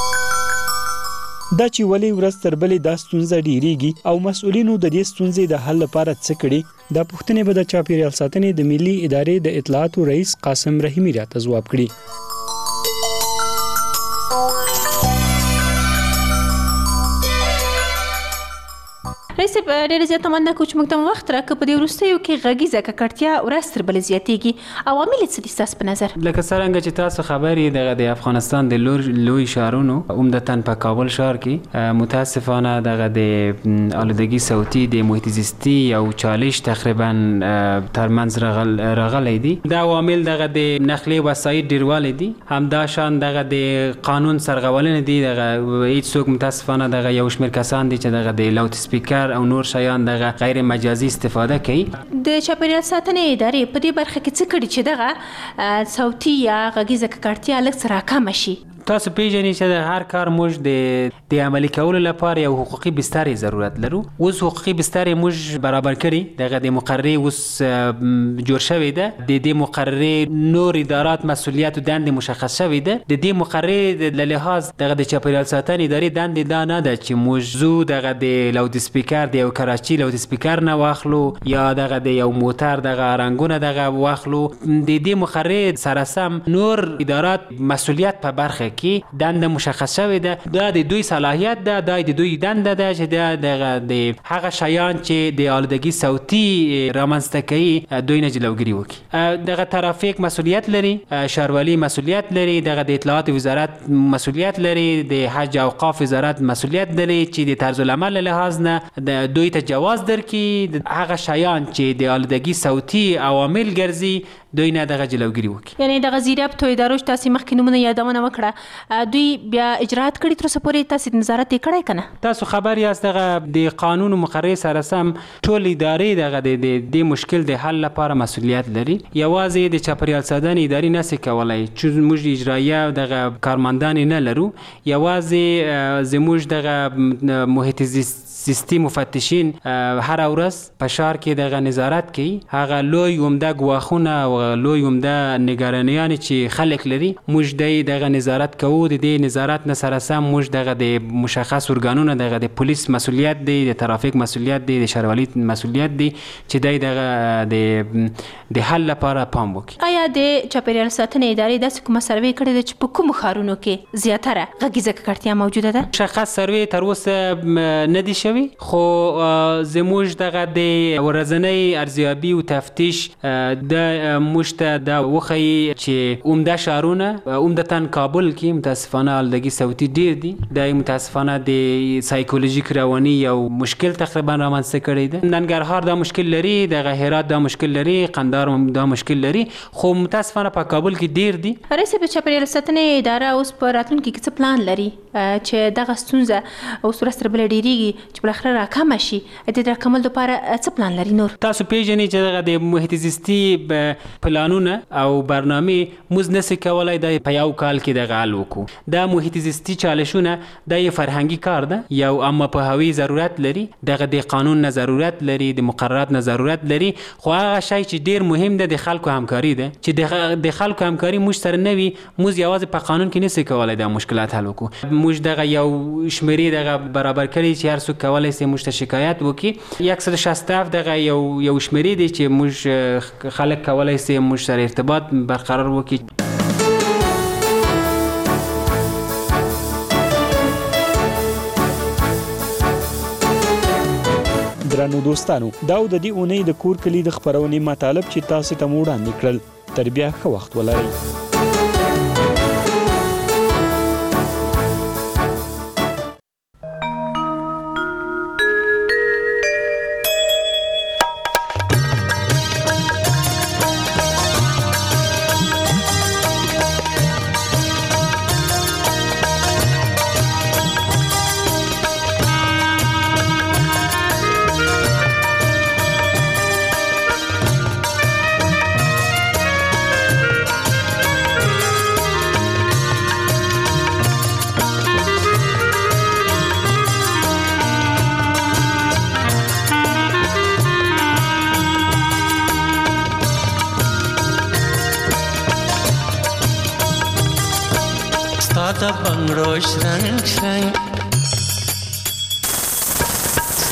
S5: دا چې ولې ورځ تر بلې دا ستونزه ډیریږي او مسؤلینو د دې ستونزې د حل لپاره څه کړي، دا پوښتنې به د چاپیریال ساتنې د ملي ادارې د اطلاعاتو رئیس قاسم رحیمي راته ځواب کړي.
S21: رئیس ډېر زیاته مننه کوم چې موږ ته وخت راکړ. په دې وروستیو کې غږیزه ککړتیا ورځ تر بلې زیاتېږي، عوامل څه دي ستاسو په نظر؟
S1: لکه څرنګه چې تاسو خبر یې د افغانستان د لوی ښارونو عمدتاً په کابل ښار کې متاسفانه دغه د آلودګي صوتي د محیط زیستي او چالش تقریبا ترمنځ راغلی دي. دا عوامل دغه د نقلي وسایط ډیروالی دي، همداشان دغه د قانون سرغړونې دي. دغه هیڅوک متاسفانه دغه یو شمېر کسان دي چې دغه د لاوډ سپیکر او نور شیان دغه غیر مجازي استفاده کوي. د چاپیریال ساتنې ادارې په دې برخه کې څه کړي چې دغه صوتي یا غږیزه ککړتیا لږ څه راکمه شي؟ تاسو پیژنئ چې د هر کار موږ د عملي کولو لپاره یو حقوقي بسترې ضرورت لرو. اوس حقوقي بسترې موږ برابر کړي، دغه د مقررې اوس جوړ شوې ده. د دې مقررې نور ادارات مسؤلیت او دندې مشخص شوې ده. د دې مقررې له لحاظ دغه د چاپیریال ساتنې ادارې دندې دا نه ده چې موږ زو دغه د لاوډ سپیکر د یو کراچي لاوډ سپیکر نه واخلو یا دغه د یو موټر دغه رنګونه دغه واخلو. د دې مقررې سره سم نور ادارات مسؤلیت په برخه کې دنده مشخص شوې ده. دا د دوی صلاحیت ده، دا د دوی دنده ده چې د هغه شیان چې د آلودګي صوتي رامنځته کوي دوی نه جلوګیري وکړي. دغه ترافیک مسؤلیت لري، ښاروالي مسؤلیت لري، دغه د اطلاعات وزارت مسؤلیت لري، د حج او اوقاف وزارت مسؤلیت لري چې د طرز العمل له لحاظ نه د دوی ته جواز درکړي هغه شیان چې د آلودګي صوتي عوامل ګرځي دوی نه دغه جلوګیري وکړي. یعنی د غزیرب تو ادارو چې تاسو مخکې نمونه یادونه وکړه، دوی بیا اجرات کړي تر څو پورې تاسو نظارت یې کړی کنه؟ تاسو خبر یاست دغه د قانون او مقررې سره سم ټول ادارې دغه د مشکل د حل لپاره مسؤلیت لري. یوازې د چاپیریال ساتنې ادارې نشي کولای چې موږ اجرایه دغه کارمندان نه لرو. یوازې زموږ دغه محیط زیستي مفتشین هر ورځ په ښار کې دغه نظارت کوي. هغه لوی عمده ګواښونه او لوی عمده نگرانیان چې خلک لري موږ دغه نظارت کوو. د دې نظارت نه سره سم موږ دغه د مشخص ارګانونو دغه د پولیس مسؤلیت دی، د ترافیک مسؤلیت دی، د ښاروالي مسؤلیت دی چې دغه د حل لپاره پام وکړي. آیا د چاپیریال ساتنې ادارې داسې کومه سروې کړې ده چې په کومو ښارونو کې زیاتره غږیزه ککړتیا موجوده ده؟ مشخص سروې تر اوسه نه دی شوی، خو زموږ دغه د ورځنۍ ارزیابي او تفتیش د موږ ته دا وښیي چې عمده ښارونه عمدتاً کابل کې متاسفانه آلودګي صوتي ډیر دي. دا متاسفانه د سایکولوژیک رواني یو مشکل تقریبا رامنځته کړی ده. ننګرهار دا مشکل لري، دغه هرات دا مشکل لري، قندهار دا مشکل لري، خو متاسفانه په کابل کې ډیر دي. رئیس په چاپیریال ساتنې اداره اوس په راتلونکي کې څه پلان لري چې دغه ستونزه اوس ورځ تر بلې ډیریږي چې بالاخره راکمه شي؟ د دې راکمل لپاره څه پلان لري نور؟ تاسو پیژنئ چې دغه د محیط زیستي پلانونه او برنامې موږ نشو کولای د په یو کال کې دغه حل وکړو. دا محیط زیستي چالشونه دا یو فرهنګي کار ده، یو عامه پوهاوي ضرورت لري، دغه د قانون نه ضرورت لري، د مقررات نه ضرورت لري. خو هغه شی چې ډیر مهم ده د خلکو همکاري ده. چې د خلکو همکاري موږ سره نه وي موږ یوازې په قانون کې نشو کولای د مشکلات حل وکړو. موږ دغه یو شمیرې دغه برابر کړي چې هر څوک کولای شي موږ ته شکایت وکړي. 167 دغه یو شمیرې دی چې موږ خلک کولای شي موږ سره ارتباط برقرار وکړي.
S5: درنو دوستانو، دا د دې اونۍ د کور کلی د خبرونې مطالب چې تاسو ته وړاندې کړل. تر بیا ښه وخت ولرئ.
S4: د بنگړو شرنګ شرنګ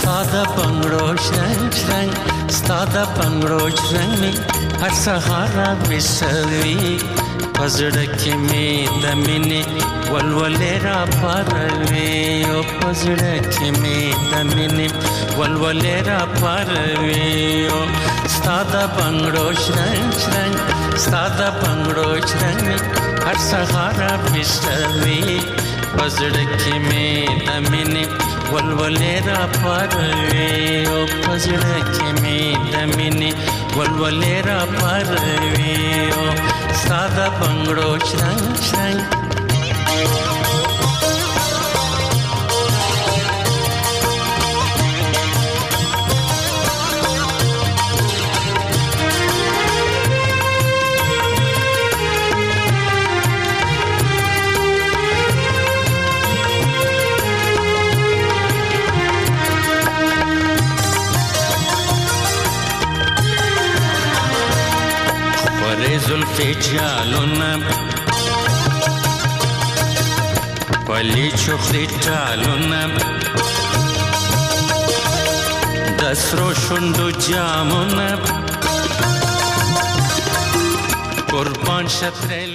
S4: ساده بنگړو شرنګ شرنګ ساده بنگړو شرنګ می هر سهار وسوي پزړه کې می د مینې ولولې را پروي او پزړه کې می د مینې ولولې را پروي او ساده بنگړو شرنګ شرنګ ساده بنگړو شرنګ می هر سهار وسوي پزړه کې می د مینې ولولې را پروي او پزړه کې می د مینې ولولې را پروي او ساده بنگړو شرنګ شرنګ زلفی جالونه پلی چخری ټالونه د سرو شونډو جامونه قربان شترل